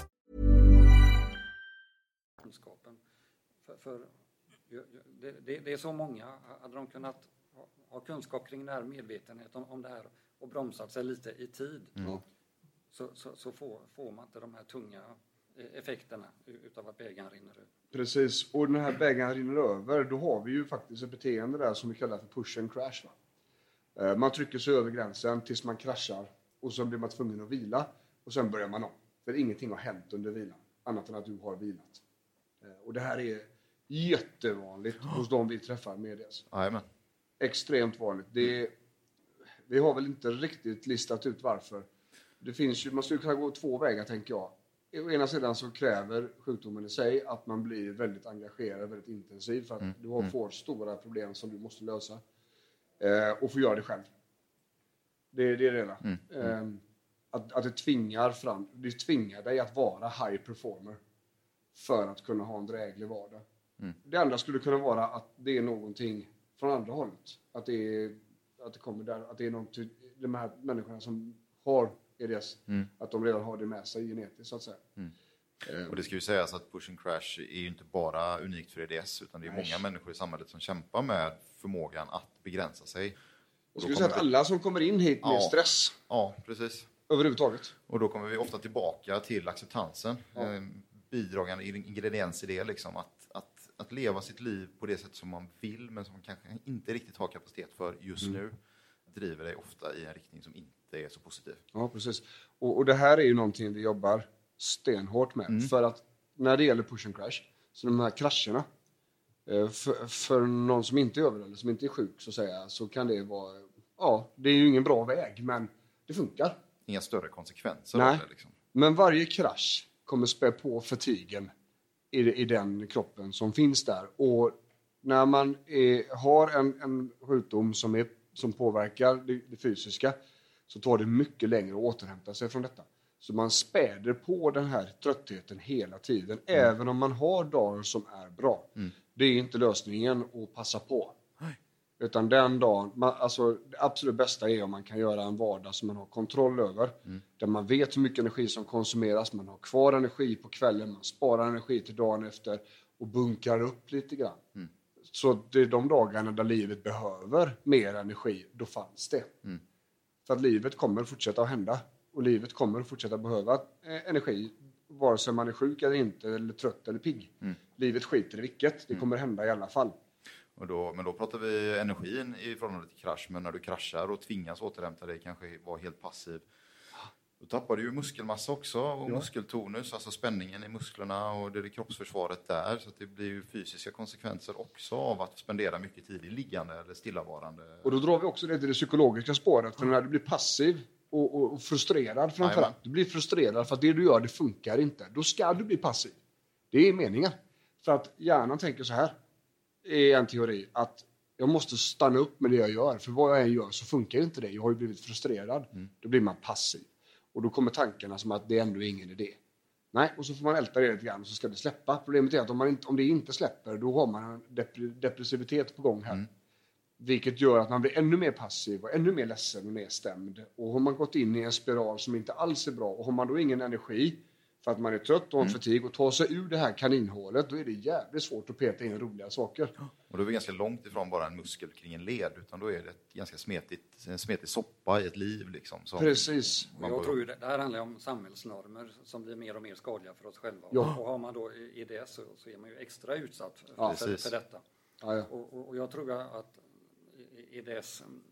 För, för, det, det, det är så många, hade de kunnat ha, ha kunskap kring den här medvetenhet om, om det här och bromsat sig lite i tid, mm. så, så, så får, får man inte de här tunga effekterna utav att bägaren rinner ut. Precis, och när den här bägaren rinner över, då har vi ju faktiskt ett beteende där som vi kallar för push and crash. Va? Man trycker sig över gränsen tills man kraschar och så blir man tvungen att vila och sen börjar man om. För ingenting har hänt under vilan, annat än att du har vilat. Och det här är jättevanligt hos de vi träffar med det. Amen. Extremt vanligt. Det är, vi har väl inte riktigt listat ut varför. Det finns ju, man skulle kunna gå två vägar, tänker jag. Å ena sidan så kräver sjukdomen i sig att man blir väldigt engagerad, väldigt intensiv. För att mm. du har, får stora problem som du måste lösa. Eh, och få göra det själv. Det, det är det ena. Mm. Eh, att, att det tvingar fram, det tvingar dig att vara high performer. För att kunna ha en dräglig vardag. Mm. Det andra skulle kunna vara att det är någonting från andra hållet. Att det är, att det kommer där, att det är någonting, de här människorna som har E D S, mm. att de redan har det med sig genetiskt, så att säga. Mm. Um, och det ska ju sägas att push and crash är ju inte bara unikt för E D S, utan det är många människor i samhället som kämpar med förmågan att begränsa sig. Jag skulle säga att alla som kommer in hit med ja, stress. Ja, precis. Överhuvudtaget. Och då kommer vi ofta tillbaka till acceptansen. Ja. Um, bidragande ingrediens i det, liksom, att, att, att leva sitt liv på det sätt som man vill, men som man kanske inte riktigt har kapacitet för just mm. nu, driver dig ofta i en riktning som inte är så positiv. Ja, precis. Och, och det här är ju någonting vi jobbar stenhårt med. Mm. För att när det gäller push and crash, så de här krascherna, för, för någon som inte är över eller som inte är sjuk, så att säga, så kan det vara, ja, det är ju ingen bra väg, men det funkar. Inga större konsekvenser. Nej, av det, liksom. Men varje krasch kommer spä på fatigen i, i den kroppen som finns där. Och när man är, har en, en sjukdom som, är, som påverkar det, det fysiska, så tar det mycket längre att återhämta sig från detta. Så man späder på den här tröttheten hela tiden, mm. även om man har dagar som är bra. Mm. Det är inte lösningen att passa på. Nej. Utan den dagen, man, alltså det absolut bästa är om man kan göra en vardag som man har kontroll över. Mm. Där man vet hur mycket energi som konsumeras, man har kvar energi på kvällen, man sparar energi till dagen efter och bunkrar upp lite grann. Mm. Så det är de dagarna där livet behöver mer energi, då fanns det. Mm. För att livet kommer att fortsätta att hända. Och livet kommer att fortsätta behöva eh, energi, vare sig man är sjuk eller inte, eller trött eller pigg. Mm. Livet skiter i vilket, det kommer hända i alla fall. Och då, men då pratar vi energin i förhållande till krasch. Men när du kraschar och tvingas återhämta dig, kanske vara helt passiv, då tappar du ju muskelmassa också och ja. muskeltonus, alltså spänningen i musklerna och det är det kroppsförsvaret där. Så att det blir ju fysiska konsekvenser också av att spendera mycket tid i liggande eller stillavarande. Och då drar vi också det till det psykologiska spåret. För när du blir passiv och, och, och frustrerad framförallt. Du blir frustrerad för att det du gör, det funkar inte. Då ska du bli passiv. Det är meningen. För att hjärnan tänker så här, är en teori, att jag måste stanna upp med det jag gör. För vad jag än gör så funkar inte det. Jag har ju blivit frustrerad. Mm. Då blir man passiv. Och då kommer tankarna som att det är ändå ingen idé. Nej, och så får man älta det lite grann och så ska det släppa. Problemet är att om, man inte, om det inte släpper, då har man en dep- depressivitet på gång här. Mm. Vilket gör att man blir ännu mer passiv och ännu mer ledsen och nedstämd. Och har man gått in i en spiral som inte alls är bra, och har man då ingen energi för att man är trött och har en mm. fatig och tar sig ur det här kaninhålet, då är det jävligt svårt att peta in roliga saker. Och då är vi ganska långt ifrån bara en muskel kring en led, utan då är det ett ganska smetigt, en smetig soppa i ett liv. Liksom, som Precis. Jag bara... tror ju det, det här handlar om samhällsnormer som blir mer och mer skadliga för oss själva. Ja. Och har man då i det så, så är man ju extra utsatt för, ja, för, för detta. Ja, ja. Och, och, och jag tror att i det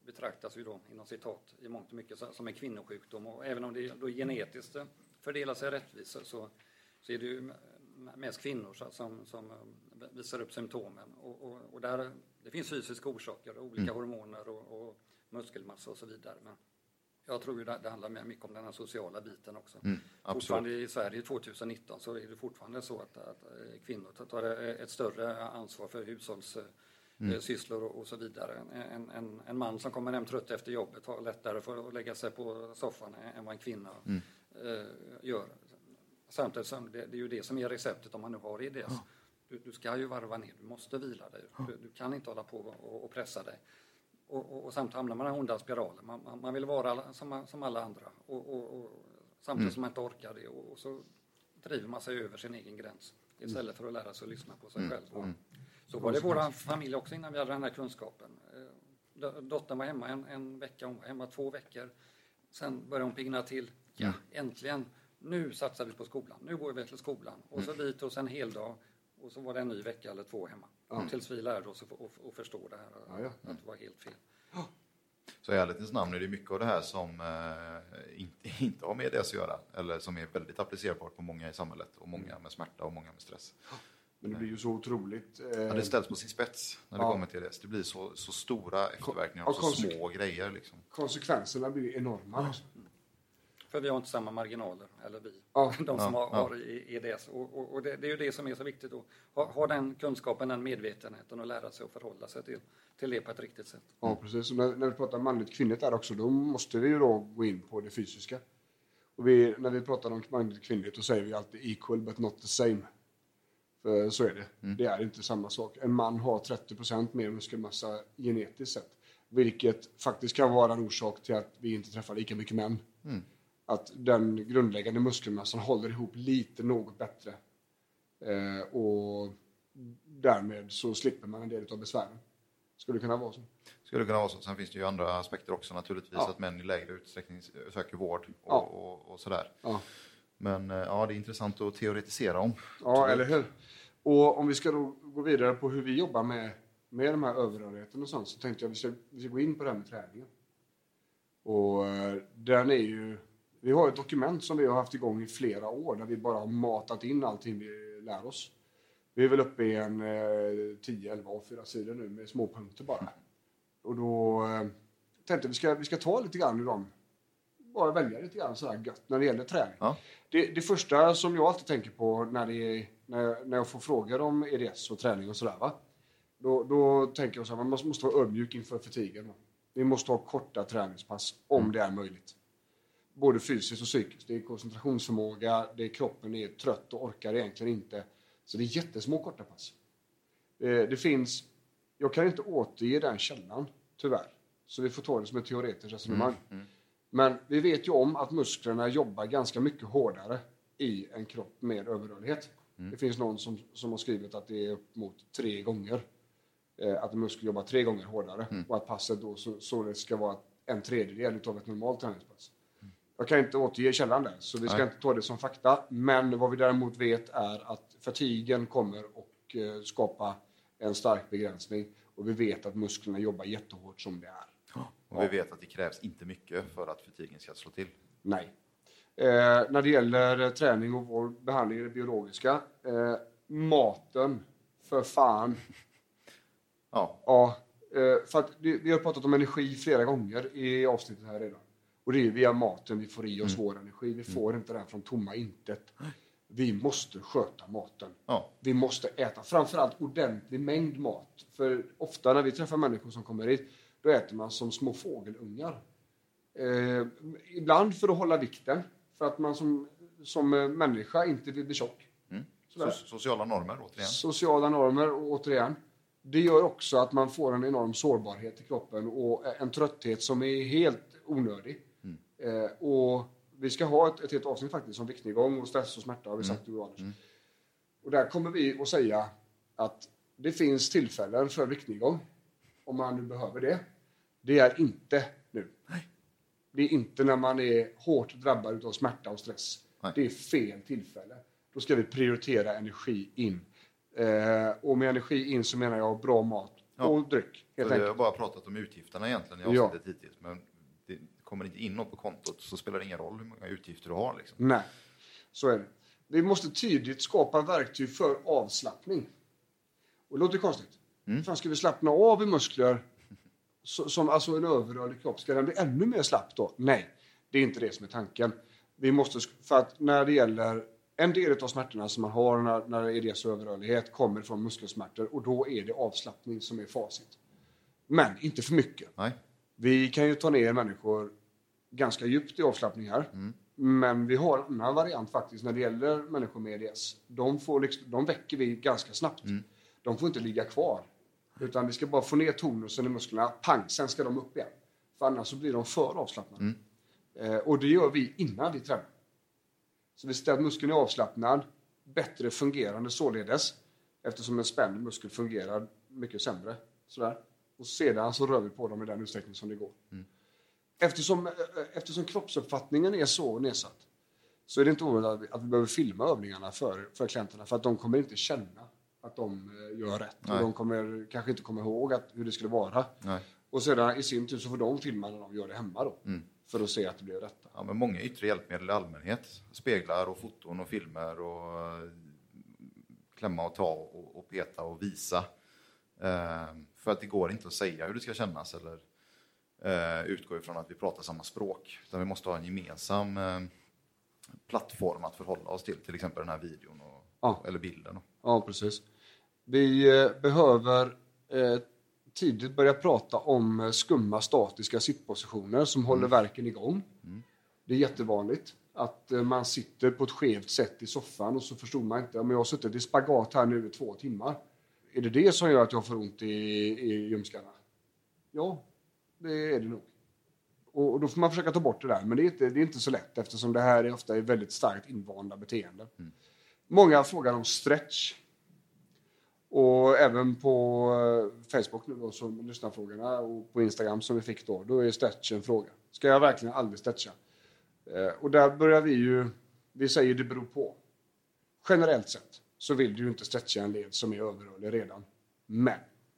betraktas ju då inom citat i mångt och mycket som en kvinnosjukdom. Och även om det då genetiskt fördelar sig rättvist så, så är det ju mest kvinnor som, som visar upp symptomen. Och, och, och där, det finns fysiska orsaker, olika mm. hormoner och, och muskelmassa och så vidare. Men jag tror ju det, det handlar mer mycket om den här sociala biten också. Mm, fortfarande i Sverige tjugonitton så är det fortfarande så att, att kvinnor tar ett större ansvar för hushållssysslor mm. och, och så vidare. En, en, en man som kommer hem trött efter jobbet har lättare för att lägga sig på soffan än vad en kvinna mm. eh, gör. Samtidigt som det, det är ju det som är receptet om man nu har I D S. Du, du ska ju varva ner, du måste vila dig. Du, du kan inte hålla på och, och pressa dig. Och, och, och samtidigt hamnar man i onda spiraler. Man, man, man vill vara som, som alla andra. Och, och, och samtidigt mm. som man inte orkar det. Och, och så driver man sig över sin egen gräns. Istället för att lära sig att lyssna på sig mm. själv. Mm. Så var det vår familj också innan vi hade den här kunskapen. Dottern var hemma en, en vecka, hon var hemma två veckor. Sen började hon pigna till. Ja, mm. äntligen. Nu satsar vi på skolan. Nu går vi till skolan. Och så dit och sen hel dag. Och så var det en ny vecka eller två hemma. Mm. Tills vi lärde oss att, att, att förstå det här. Ja, ja. Att det var helt fel. Ja. Så i ärlighetens namn är det mycket av det här som eh, inte, inte har med det att göra. Eller som är väldigt applicerbart på många i samhället. Och många med smärta och många med stress. Men det blir ju så otroligt. Eh... Ja, det ställs på sin spets när det ja. kommer till det. Det blir så, så stora efterverkningar och så konse- små grejer. Liksom. Konsekvenserna blir enorma. Liksom. För vi har inte samma marginaler, eller vi, ja. de som ja, har, ja. har E D S. Och, och, och det, det är ju det som är så viktigt. Att ha, ha den kunskapen, den medvetenheten och lära sig att förhålla sig till, till det på ett riktigt sätt. Ja, precis. Och när, när vi pratar manligt kvinnligt där också, då måste vi ju då gå in på det fysiska. Och vi, när vi pratar om manligt kvinnligt, då säger vi alltid equal but not the same. För så är det. Mm. Det är inte samma sak. En man har trettio procent mer muskelmassa genetiskt sett. Vilket faktiskt kan vara en orsak till att vi inte träffar lika mycket män. Mm. Att den grundläggande muskelmassan håller ihop lite något bättre. Eh, och därmed så slipper man en del av besvären. Skulle det kunna vara så? Skulle det kunna vara så. Sen finns det ju andra aspekter också naturligtvis. Ja. Att män i lägre utsträckning söker vård och, ja. och, och sådär. Ja. Men ja, det är intressant att teoretisera om. Ja, eller hur? Och om vi ska då gå vidare på hur vi jobbar med, med de här överrörligheten och sånt, så tänkte jag att vi ska, vi ska gå in på det här med träningen. Och den är ju... Vi har ett dokument som vi har haft igång i flera år där vi bara har matat in allting vi lär oss. Vi är väl uppe i en eh, tio elva och fyra sidor nu med små punkter bara. Och då eh, tänkte vi ska vi ska ta lite grann ur dem. Bara välja lite grann så här gött när det gäller träning. Ja. Det, det första som jag alltid tänker på när, det är, när, jag, när jag får frågor om E D S och träning och sådär, va? Då, då tänker jag så här, man måste, måste vara ödmjuk inför fatigen. Vi måste ha korta träningspass om mm. det är möjligt. Både fysiskt och psykiskt. Det är koncentrationsförmåga, det är kroppen är trött och orkar egentligen inte. Så det är jättesmå korta pass. Det, det finns, jag kan inte återge den källan, tyvärr. Så vi får ta det som ett teoretiskt resonemang. Mm. Mm. Men vi vet ju om att musklerna jobbar ganska mycket hårdare i en kropp med överrörlighet. Mm. Det finns någon som, som har skrivit att det är upp mot tre gånger. Eh, att en muskel jobbar tre gånger hårdare. Mm. Och att passet då så, så det ska vara en tredjedel av ett normalt träningspass. Jag kan inte återge källan där, så vi ska Nej. inte ta det som fakta. Men vad vi däremot vet är att fatigen kommer och eh, skapa en stark begränsning. Och vi vet att musklerna jobbar jättehårt som det är. Och vi vet att det krävs inte mycket för att fatigen ska slå till. Nej. Eh, när det gäller träning och vår behandling i det biologiska. Eh, maten, för fan. Ja. Ja. Eh, för att vi har pratat om energi flera gånger i avsnittet här redan. Och det är via maten vi får i oss mm. vår energi. Vi får mm. inte den från tomma intet. Vi måste sköta maten. Ja. Vi måste äta framförallt ordentlig mängd mat. För ofta när vi träffar människor som kommer hit, då äter man som små fågelungar. Eh, ibland för att hålla vikten. För att man som, som människa inte vill bli tjock. Mm. So- sociala normer återigen. Sociala normer återigen. Det gör också att man får en enorm sårbarhet i kroppen. Och en trötthet som är helt onödig. Mm. Eh, och vi ska ha ett, ett helt avsnitt faktiskt om viktnedgång och stress och smärta har vi sagt. Mm. Mm. Och där kommer vi att säga att det finns tillfällen för viktnedgång. Om man nu behöver det. Det är inte nu. Nej. Det är inte när man är hårt drabbad av smärta och stress. Nej. Det är fel tillfälle. Då ska vi prioritera energi in. Eh, och med energi in så menar jag bra mat ja. och dryck. Helt vi har bara pratat om utgifterna egentligen i avsnittet ja. hittills. Men det kommer inte in något på kontot så spelar det ingen roll hur många utgifter du har. Liksom. Nej, så är det. Vi måste tydligt skapa verktyg för avslappning. Och det låter konstigt. Mm. Fan, ska vi slappna av i muskler så, som alltså en överrörlig kropp? Ska den bli ännu mer slapp då? Nej, det är inte det som är tanken. Vi måste, för att när det gäller en del av smärtorna som man har när, när det är det så överrörlighet kommer från muskelsmärtor och då är det avslappning som är facit. Men inte för mycket. Nej. Vi kan ju ta ner människor ganska djupt i avslappning här. Mm. Men vi har en annan variant faktiskt när det gäller människor med E D S. De, får liksom, de väcker vi ganska snabbt. Mm. De får inte ligga kvar. Utan vi ska bara få ner tonusen i musklerna. Pang, sen ska de upp igen. För annars så blir de för avslappnade. Mm. Eh, och det gör vi innan vi tränar. Så vi ser att muskeln är avslappnad. Bättre fungerande således. Eftersom en spänd muskel fungerar mycket sämre. Sådär. Och sedan så rör vi på dem i den utsträckning som det går. Mm. Eftersom, eftersom kroppsuppfattningen är så nedsatt så är det inte ovanligt att vi behöver filma övningarna för, för klienterna. För att de kommer inte känna att de gör rätt. Nej. Och de kommer kanske inte komma ihåg att, hur det skulle vara. Nej. Och sedan i sin tur så får de filma när de gör det hemma då. Mm. För att se att det blir rätt. Ja, men många yttre hjälpmedel i allmänhet. Speglar och foton och filmer och klämma och ta och, och peta och visa. Eh, för att det går inte att säga hur det ska kännas eller eh, utgå ifrån att vi pratar samma språk. Utan vi måste ha en gemensam eh, plattform att förhålla oss till. Till exempel den här videon och, ja. eller bilden. Ja, precis. Vi eh, behöver eh, tidigt börja prata om skumma statiska sittpositioner som mm. håller verken igång. Mm. Det är jättevanligt att eh, man sitter på ett skevt sätt i soffan och så förstår man inte om jag har suttit i spagat här nu i två timmar. Är det det som gör att jag får ont i, i ljumskarna? Ja, det är det nog. Och, och då får man försöka ta bort det där. Men det är inte, det är inte så lätt eftersom det här är ofta är väldigt starkt invanda beteenden. Mm. Många frågar om stretch. Och även på Facebook nu då, som lyssnarfrågorna och på Instagram som vi fick då, då är stretch en fråga. Ska jag verkligen aldrig stretcha? Eh, och där börjar vi ju, vi säger det beror på. Generellt sett så vill du ju inte stretcha en led som är överrörlig redan. Men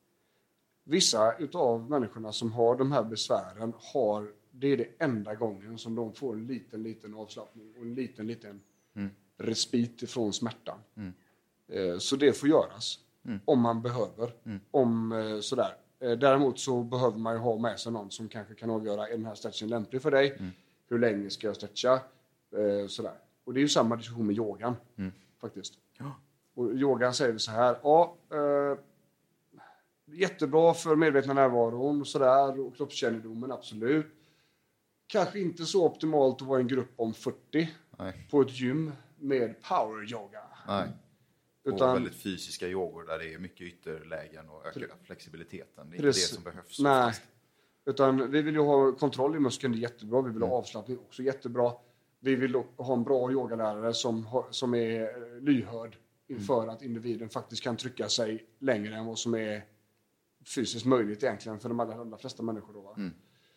vissa utav människorna som har de här besvären har, det är det enda gången som de får en liten, liten avslappning och en liten, liten mm. respit ifrån smärtan. Mm. Eh, så det får göras. Mm. Om man behöver. Mm. Om eh, sådär. Eh, däremot så behöver man ju ha med sig någon som kanske kan avgöra, är den här stretchen lämplig för dig? Mm. Hur länge ska jag stretcha? Eh, sådär. Och det är ju samma diskussion med yogan. Mm. Faktiskt. Ja. Och yogan säger så här. Ja, eh, jättebra för medvetna närvaron och sådär. Och kroppskännedomen, absolut. Kanske inte så optimalt att vara en grupp om fyrtio. Nej. På ett gym med power yoga. Nej. Utan, och väldigt fysiska yogor där det är mycket ytterlägen och ökar flexibiliteten. Det är precis, inte det som behövs. Nej, oftast. Utan vi vill ju ha kontroll i muskeln, det är jättebra. Vi vill mm. ha avslappning, också jättebra. Vi vill ha en bra yogalärare som, som är lyhörd inför mm. att individen faktiskt kan trycka sig längre än vad som är fysiskt möjligt egentligen för de allra, allra flesta människor. Då, va? Mm.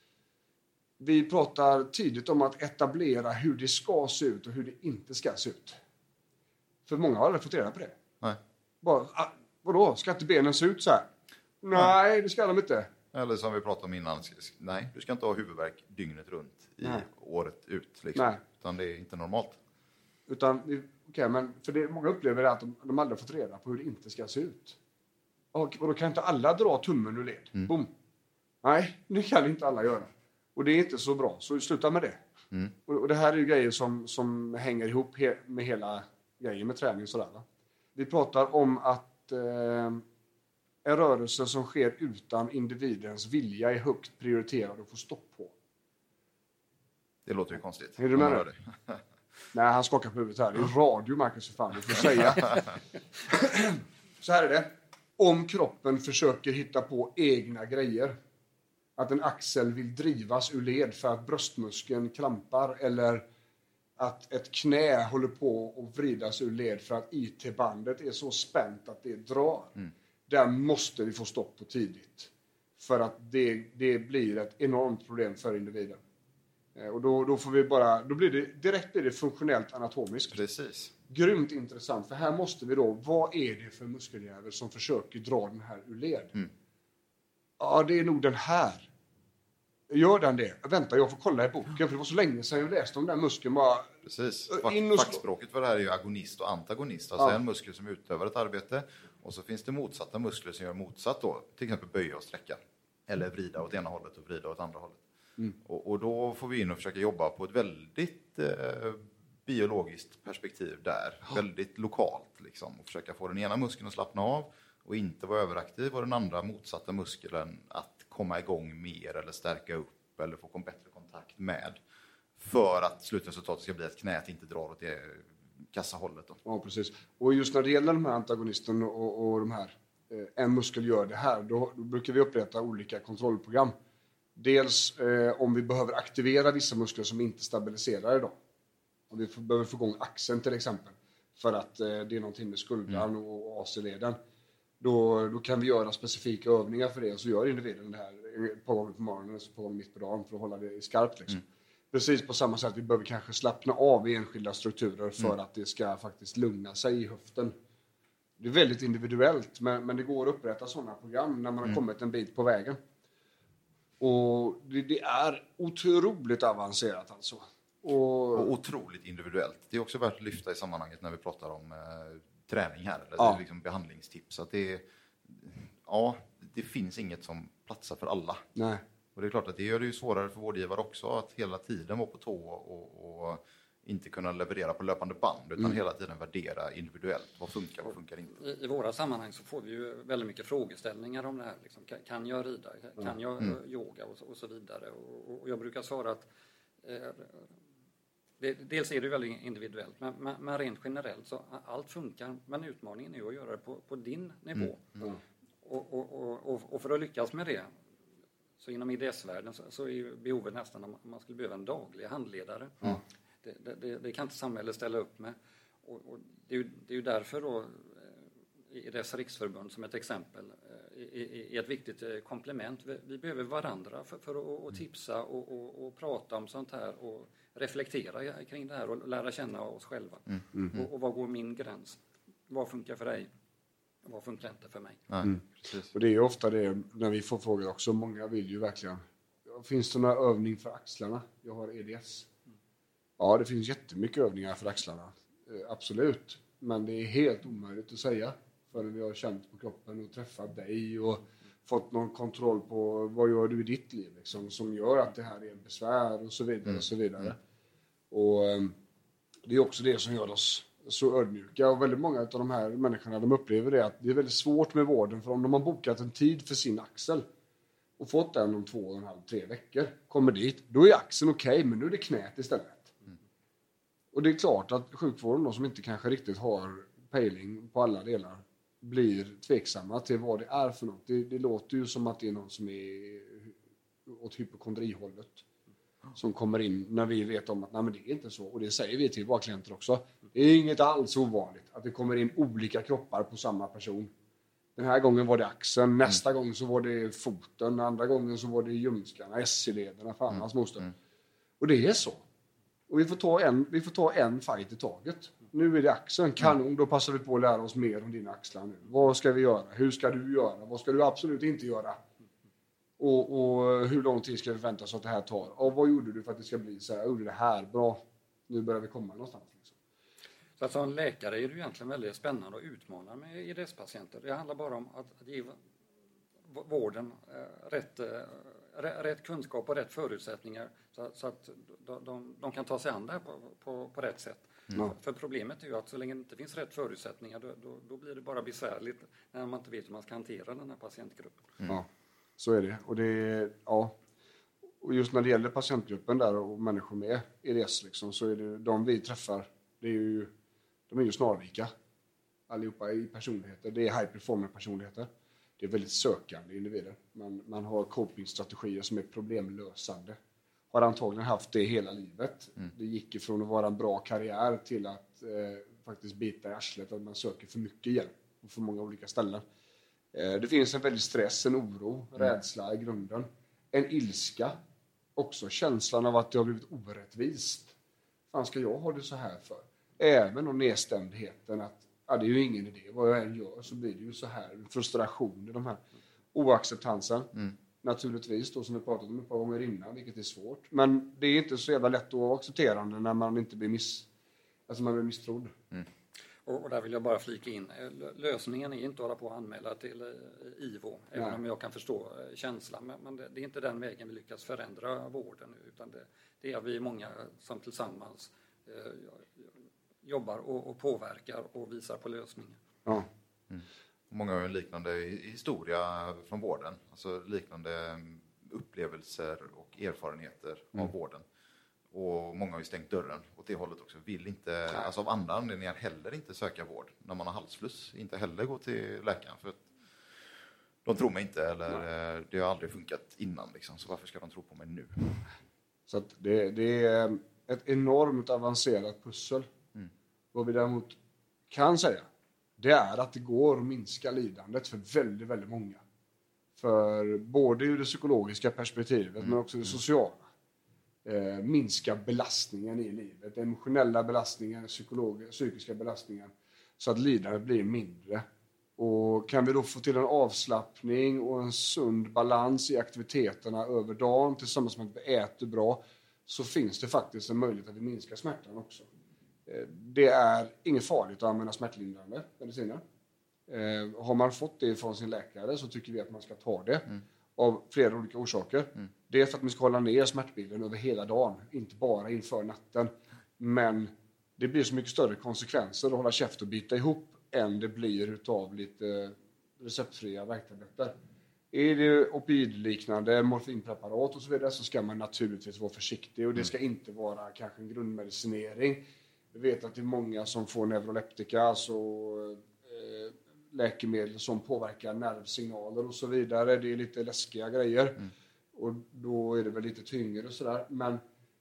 Vi pratar tidigt om att etablera hur det ska se ut och hur det inte ska se ut. För många har aldrig fått reda på det. Nej. Bara, ah, vadå? Ska inte benen se ut så här? Nej, Nej, det ska de inte. Eller som vi pratade om innan. Nej, du ska inte ha huvudvärk dygnet runt i Nej. året ut. Liksom. Nej. Utan det är inte normalt. Utan, okej, okay, men för det, många upplever att de, de aldrig fått reda på hur det inte ska se ut. Och, och då kan inte alla dra tummen ur led. Mm. Boom. Nej, det kan inte alla göra. Och det är inte så bra, så sluta med det. Mm. Och, och det här är ju grejer som, som hänger ihop he, med hela grejer med träning och sådär. Va? Vi pratar om att eh, en rörelse som sker utan individens vilja är högt prioriterad och får stopp på. Det låter ju konstigt. Är du med det? Nej, han skakar på huvudet här. Det är radio, Marcus, för fan, du får säga. Så här är det. Om kroppen försöker hitta på egna grejer. Att en axel vill drivas ur led för att bröstmuskeln klampar. Eller att ett knä håller på att vridas ur led för att I T-bandet är så spänt att det drar. Mm. Där måste vi få stopp på tidigt. För att det, det blir ett enormt problem för individen. Och då, då får vi bara, då blir det, direkt blir det funktionellt anatomiskt. Precis. Grymt intressant, för här måste vi då, vad är det för muskeljävel som försöker dra den här ur led? Mm. Ja, det är nog den här. Gör den det? Vänta, jag får kolla i boken. För det var så länge sedan jag läste om den muskeln. Bara... Precis. In och... Fackspråket för det här är ju agonist och antagonist. Alltså ja. en muskel som utövar ett arbete. Och så finns det motsatta muskler som gör motsatt då. Till exempel böja och sträcka. Eller vrida åt ena hållet och vrida åt andra hållet. Mm. Och, och då får vi in och försöka jobba på ett väldigt eh, biologiskt perspektiv där. Ja. Väldigt lokalt liksom. Och försöka få den ena muskeln att slappna av. Och inte vara överaktiv. Och den andra motsatta muskeln att komma igång mer eller stärka upp. Eller få bättre kontakt med. För att slutresultatet ska bli att knät inte drar åt det kassahållet. Då. Ja, precis. Och just när det gäller de här antagonisten och, och de här. Eh, en muskel gör det här. Då, då brukar vi upprätta olika kontrollprogram. Dels eh, om vi behöver aktivera vissa muskler som inte stabiliserar idag. Om vi får, behöver få igång axeln till exempel. För att eh, det är någonting med skuldran mm. och A C-leden. Då, då kan vi göra specifika övningar för det. Och så gör individen det här ett par gånger på morgonen och så på mitt på dagen för att hålla det skarpt. Liksom. Mm. Precis på samma sätt. Vi behöver kanske slappna av i enskilda strukturer för mm. att det ska faktiskt lugna sig i höften. Det är väldigt individuellt. Men, men det går att upprätta sådana program när man har mm. kommit en bit på vägen. Och det, det är otroligt avancerat alltså. Och... och otroligt individuellt. Det är också värt att lyfta i sammanhanget när vi pratar om eh, träning här. Eller ja. liksom behandlingstips. Att det, ja, det finns inget som platsar för alla. Nej. Och det är klart att det gör det ju svårare för vårdgivare också. Att hela tiden vara på tå och, och inte kunna leverera på löpande band. Utan mm. hela tiden värdera individuellt. Vad funkar, vad funkar inte. I, I våra sammanhang så får vi ju väldigt mycket frågeställningar om det här. Liksom, kan, kan jag rida? Kan mm. jag mm. yoga? Och så, och så vidare. Och, och jag brukar svara att eh, det, dels är det väldigt individuellt. Men, men, men rent generellt så allt funkar. Men utmaningen är att göra det på, på din nivå. Mm. Mm. Och, och, och, och för att lyckas med det. Så inom I D S-världen så, så är ju behovet nästan om man skulle behöva en daglig handledare. Mm. Det, det, det kan inte samhället ställa upp med. Och, och det, är ju, det är ju därför då i dess riksförbund som ett exempel är ett viktigt komplement. Vi, vi behöver varandra för, för att och tipsa och, och, och prata om sånt här och reflektera kring det här och lära känna oss själva. Mm. Mm. Och, och vad går min gräns? Vad funkar för dig? Vad funkar inte för mig? Mm. Och det är ju ofta det när vi får frågor också. Många vill ju verkligen. Finns det några övning för axlarna? Jag har E D S. Mm. Ja, det finns jättemycket övningar för axlarna. Eh, absolut. Men det är helt omöjligt att säga. Förrän vi har känt på kroppen och träffat dig. Och fått någon kontroll på vad gör du i ditt liv. Liksom, som gör att det här är en besvär och så vidare. Mm. Och så vidare. Mm. Och eh, det är också det som gör oss så ödmjuka. Och väldigt många av de här människorna de upplever det att det är väldigt svårt med vården. För om de har bokat en tid för sin axel och fått den om två och en halv, tre veckor, kommer dit, då är axeln okej, okay, men nu är det knät istället. Mm. Och det är klart att sjukvården då, som inte kanske riktigt har pejling på alla delar, blir tveksamma till vad det är för något. Det, det låter ju som att det är någon som är åt hypokondrihållet. Som kommer in när vi vet om att nej, men det är inte så. Och det säger vi till våra klienter också. Det är inget alls ovanligt att det kommer in olika kroppar på samma person. Den här gången var det axeln. Nästa mm. gång så var det foten. Andra gången så var det ljumskarna, S C-lederna, fan hans mm. moster. Mm. Och det är så. Och vi får ta en, vi får ta en fight i taget. Nu är det axeln. Kanon, då passar vi på att lära oss mer om dina axlar nu. Vad ska vi göra? Hur ska du göra? Vad ska du absolut inte göra? Och, och hur lång tid ska vi förvänta oss att det här tar? Och vad gjorde du för att det ska bli så här? Jag gjorde det här, bra. Nu börjar vi komma någonstans. Liksom. Så att som läkare är det egentligen väldigt spännande och utmanande med E D S-patienter. Det handlar bara om att, att ge vården eh, rätt, eh, rätt kunskap och rätt förutsättningar så, så att de, de, de kan ta sig an det här på, på, på rätt sätt. Mm. För, för problemet är ju att så länge det inte finns rätt förutsättningar då, då, då blir det bara besvärligt när man inte vet hur man ska hantera den här patientgruppen. Mm. Ja. Så är det. Och det är, ja. Och just när det gäller patientgruppen där och människor med E D S liksom, så är det de vi träffar, det är ju, de är ju snarlika. Allihopa i personligheter. Det är high performer personligheter. Det är väldigt sökande individer. Man, man har copingstrategier som är problemlösande. Har antagligen haft det hela livet. Mm. Det gick ifrån att vara en bra karriär till att eh, faktiskt bita i arslet. Att man söker för mycket hjälp på för många olika ställen. Det finns en väldigt stress, en oro, mm. rädsla i grunden. En ilska. Också känslan av att det har blivit orättvist. Fan ska jag ha det så här för? Även om nedstämdheten att ja, det är ju ingen idé. Vad jag än gör så blir det ju så här. Frustration i de här. oacceptansen. Mm. Naturligtvis, då, som vi pratat om ett par gånger innan, vilket är svårt. Men det är inte så jävla lätt att vara accepterande när man inte blir miss... Alltså man blir misstrodd. Mm. Och, och där vill jag bara flika in. Lösningen är inte att hålla på att anmäla till eh, I V O, även Nej. om jag kan förstå eh, känslan. Men, men det, det är inte den vägen vi lyckas förändra vården nu, utan det, det är vi många som tillsammans eh, jobbar och, och påverkar och visar på lösningen. Ja. Mm. Många har en liknande historia från vården. Alltså liknande upplevelser och erfarenheter mm. av vården. Och många har ju stängt dörren åt det hållet också. Vill inte, alltså av andra anledningar heller inte söka vård när man har halsfluss. Inte heller gå till läkaren för att de tror mig inte eller Nej. det har aldrig funkat innan. Liksom. Så varför ska de tro på mig nu? Så att det, det är ett enormt avancerat pussel. Mm. Vad vi däremot kan säga, det är att det går att minska lidandet för väldigt, väldigt många. För både ur det psykologiska perspektivet mm. men också det sociala. Eh, minska belastningen i livet, emotionella belastningen, psykologiska, psykiska belastningen, så att lidandet blir mindre. Och kan vi då få till en avslappning och en sund balans i aktiviteterna över dagen tillsammans med att vi äter bra, så finns det faktiskt en möjlighet att vi minskar smärtan också. Eh, det är inget farligt att använda smärtlindrande mediciner. Eh, har man fått det från sin läkare så tycker vi att man ska ta det. Mm. Av flera olika orsaker. Mm. Det är för att man ska hålla ner smärtbilden över hela dagen. Inte bara inför natten. Men det blir så mycket större konsekvenser att hålla käft och bita ihop än det blir utav lite receptfria värktabletter. Är det opioidliknande morfinpreparat och så vidare, så ska man naturligtvis vara försiktig. Och det ska inte vara kanske en grundmedicinering. Vi vet att det är många som får neuroleptika, alltså eh, läkemedel som påverkar nervsignaler och så vidare. Det är lite läskiga grejer. Mm. Och då är det väl lite tyngre och sådär. Men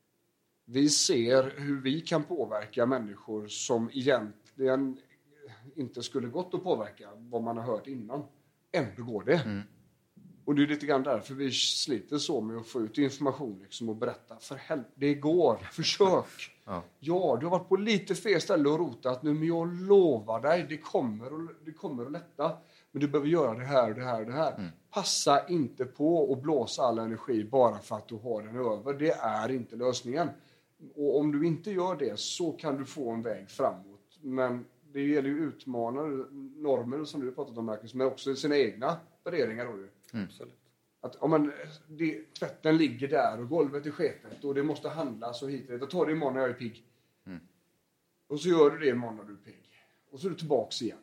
vi ser hur vi kan påverka människor som egentligen inte skulle gått att påverka vad man har hört innan. Ändå går det. Mm. Och det är lite grann därför vi sliter så med att få ut information liksom, och berätta. För helvete, det går. Försök. Ja. ja, du har varit på lite fel ställe och rotat nu, men jag lovar dig, det kommer, och, det kommer att lätta. Men du behöver göra det här, det här, det här. Mm. Passa inte på att blåsa all energi bara för att du har den över. Det är inte lösningen. Och om du inte gör det så kan du få en väg framåt. Men det gäller ju utmanare, normer som du har pratat om, Marcus, men också sina egna värderingar. Mm. Absolut. Att om man, det, tvätten ligger där och golvet är skepet och det måste handlas och hit. Då tar det imorgon när jag är pigg. Mm. Och så gör du det imorgon när du är pigg. Och så är du tillbaks igen.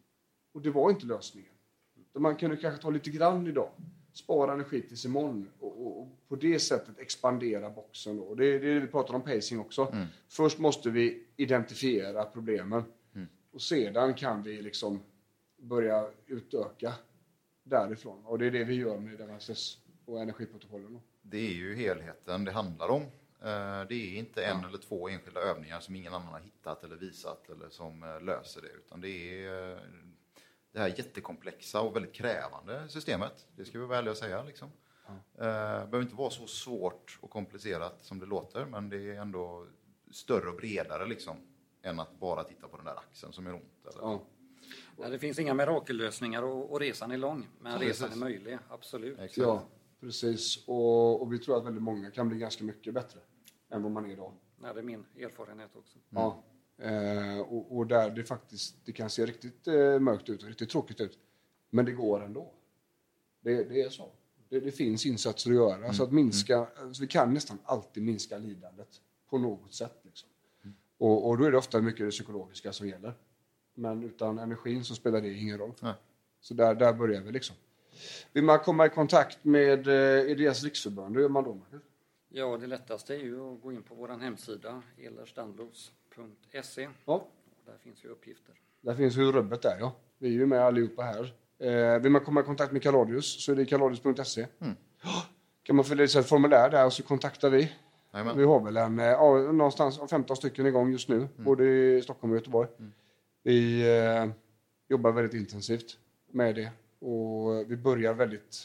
Och det var inte lösningen. Så man kunde kanske ta lite grann idag. Spara energi tills imorgon. Och, och, och på det sättet expandera boxen. Då. Det är det vi pratar om pacing också. Mm. Först måste vi identifiera problemen. Mm. Och sedan kan vi liksom börja utöka därifrån. Och det är det vi gör med D M S S och energiprotokollen. Det är ju helheten det handlar om. Det är inte en ja. eller två enskilda övningar som ingen annan har hittat eller visat eller som löser det. Utan det är det här jättekomplexa och väldigt krävande systemet. Det ska vi vara ärliga att säga. Liksom. Ja. Det behöver inte vara så svårt och komplicerat som det låter. Men det är ändå större och bredare liksom, än att bara titta på den där axeln som är ont. Eller? Ja. Nej, det finns inga mirakellösningar och, och resan är lång. Men ja, resan är möjlig, absolut. Exakt. Ja, precis. Och, och vi tror att väldigt många kan bli ganska mycket bättre än vad man är idag. Nej, det är min erfarenhet också. Mm. Ja, eh, och, och där det faktiskt det kan se riktigt eh, mörkt ut och riktigt tråkigt ut. Men det går ändå. Det, det är så. Det, det finns insatser att göra. Mm. Så att minska, mm. alltså vi kan nästan alltid minska lidandet på något sätt. Liksom. Mm. Och, och då är det ofta mycket det psykologiska som gäller. Men utan energin så spelar det ingen roll. Nej. Så där, där börjar vi liksom. Vill man komma i kontakt med eh, E D S riksförbund, hur gör man då, Marcus? Ja, det lättaste är ju att gå in på vår hemsida elerstandlos punkt se. Ja. Där finns ju uppgifter. Där finns hur rubbet är, ja. Vi är ju med allihopa här. Eh, vill man komma i kontakt med Kaladius så är det kaladius punkt se. Mm. Kan man fylla i ett formulär där och så kontaktar vi. Amen. Vi har väl en, ja, någonstans femton stycken igång just nu, mm. både i Stockholm och Göteborg. Mm. Vi eh, jobbar väldigt intensivt med det. Och vi börjar väldigt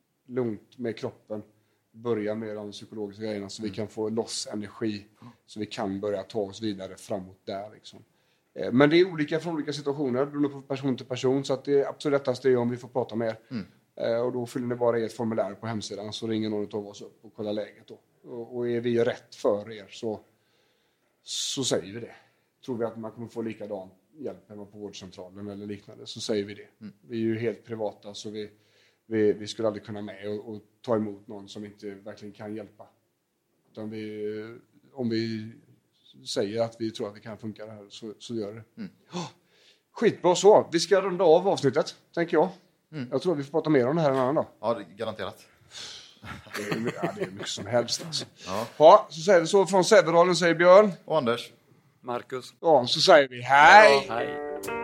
lugnt med kroppen. Börjar med de psykologiska grejerna så mm. vi kan få loss energi. Mm. Så vi kan börja ta oss vidare framåt där. Liksom. Eh, men det är olika från olika situationer. Beroende på person till person. Så att det absolut lättaste är om vi får prata med er. Mm. Eh, och då fyller ni bara i ett formulär på hemsidan så ringer någon av oss upp och kollar läget då. Och, och är vi rätt för er så, så säger vi det. Tror vi att man kommer få likadan hjälp hemma på vårdcentralen eller liknande så säger vi det. Mm. Vi är ju helt privata så vi, vi, vi skulle aldrig kunna med och, och ta emot någon som inte verkligen kan hjälpa. Utan vi, om vi säger att vi tror att det kan funka det här så, så gör det. Mm. Oh, skitbra så. Vi ska runda av avsnittet, tänker jag. Mm. Jag tror att vi får prata mer om det här en annan dag. Ja, det är garanterat. Det är, ja, det är mycket som helst. Alltså. Ja. Ja, så säger det så från Sävedalen säger Björn. Och Anders. Marcus. Ja, så säger vi hej. Ja, hej.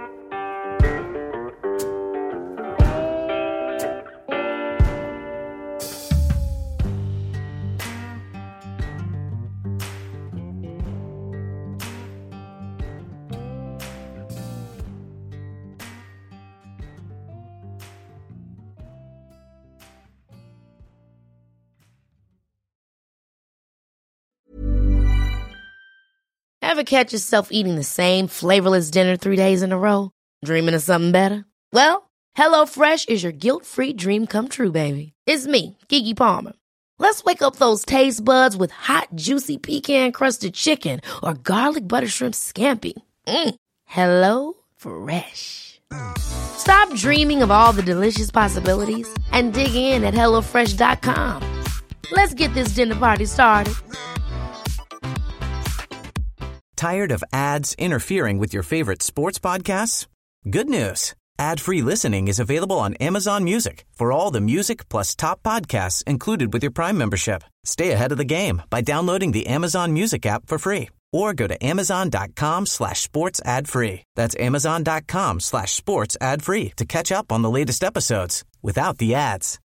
Ever catch yourself eating the same flavorless dinner three days in a row? Dreaming of something better? Well, HelloFresh is your guilt-free dream come true, baby. It's me, Keke Palmer. Let's wake up those taste buds with hot, juicy pecan-crusted chicken or garlic butter shrimp scampi. Mm. Hello Fresh. Stop dreaming of all the delicious possibilities and dig in at hello fresh dot com. Let's get this dinner party started. Tired of ads interfering with your favorite sports podcasts? Good news. Ad-free listening is available on Amazon Music for all the music plus top podcasts included with your Prime membership. Stay ahead of the game by downloading the Amazon Music app for free or go to amazon.com slash sports ad free. That's amazon.com slash sports ad free to catch up on the latest episodes without the ads.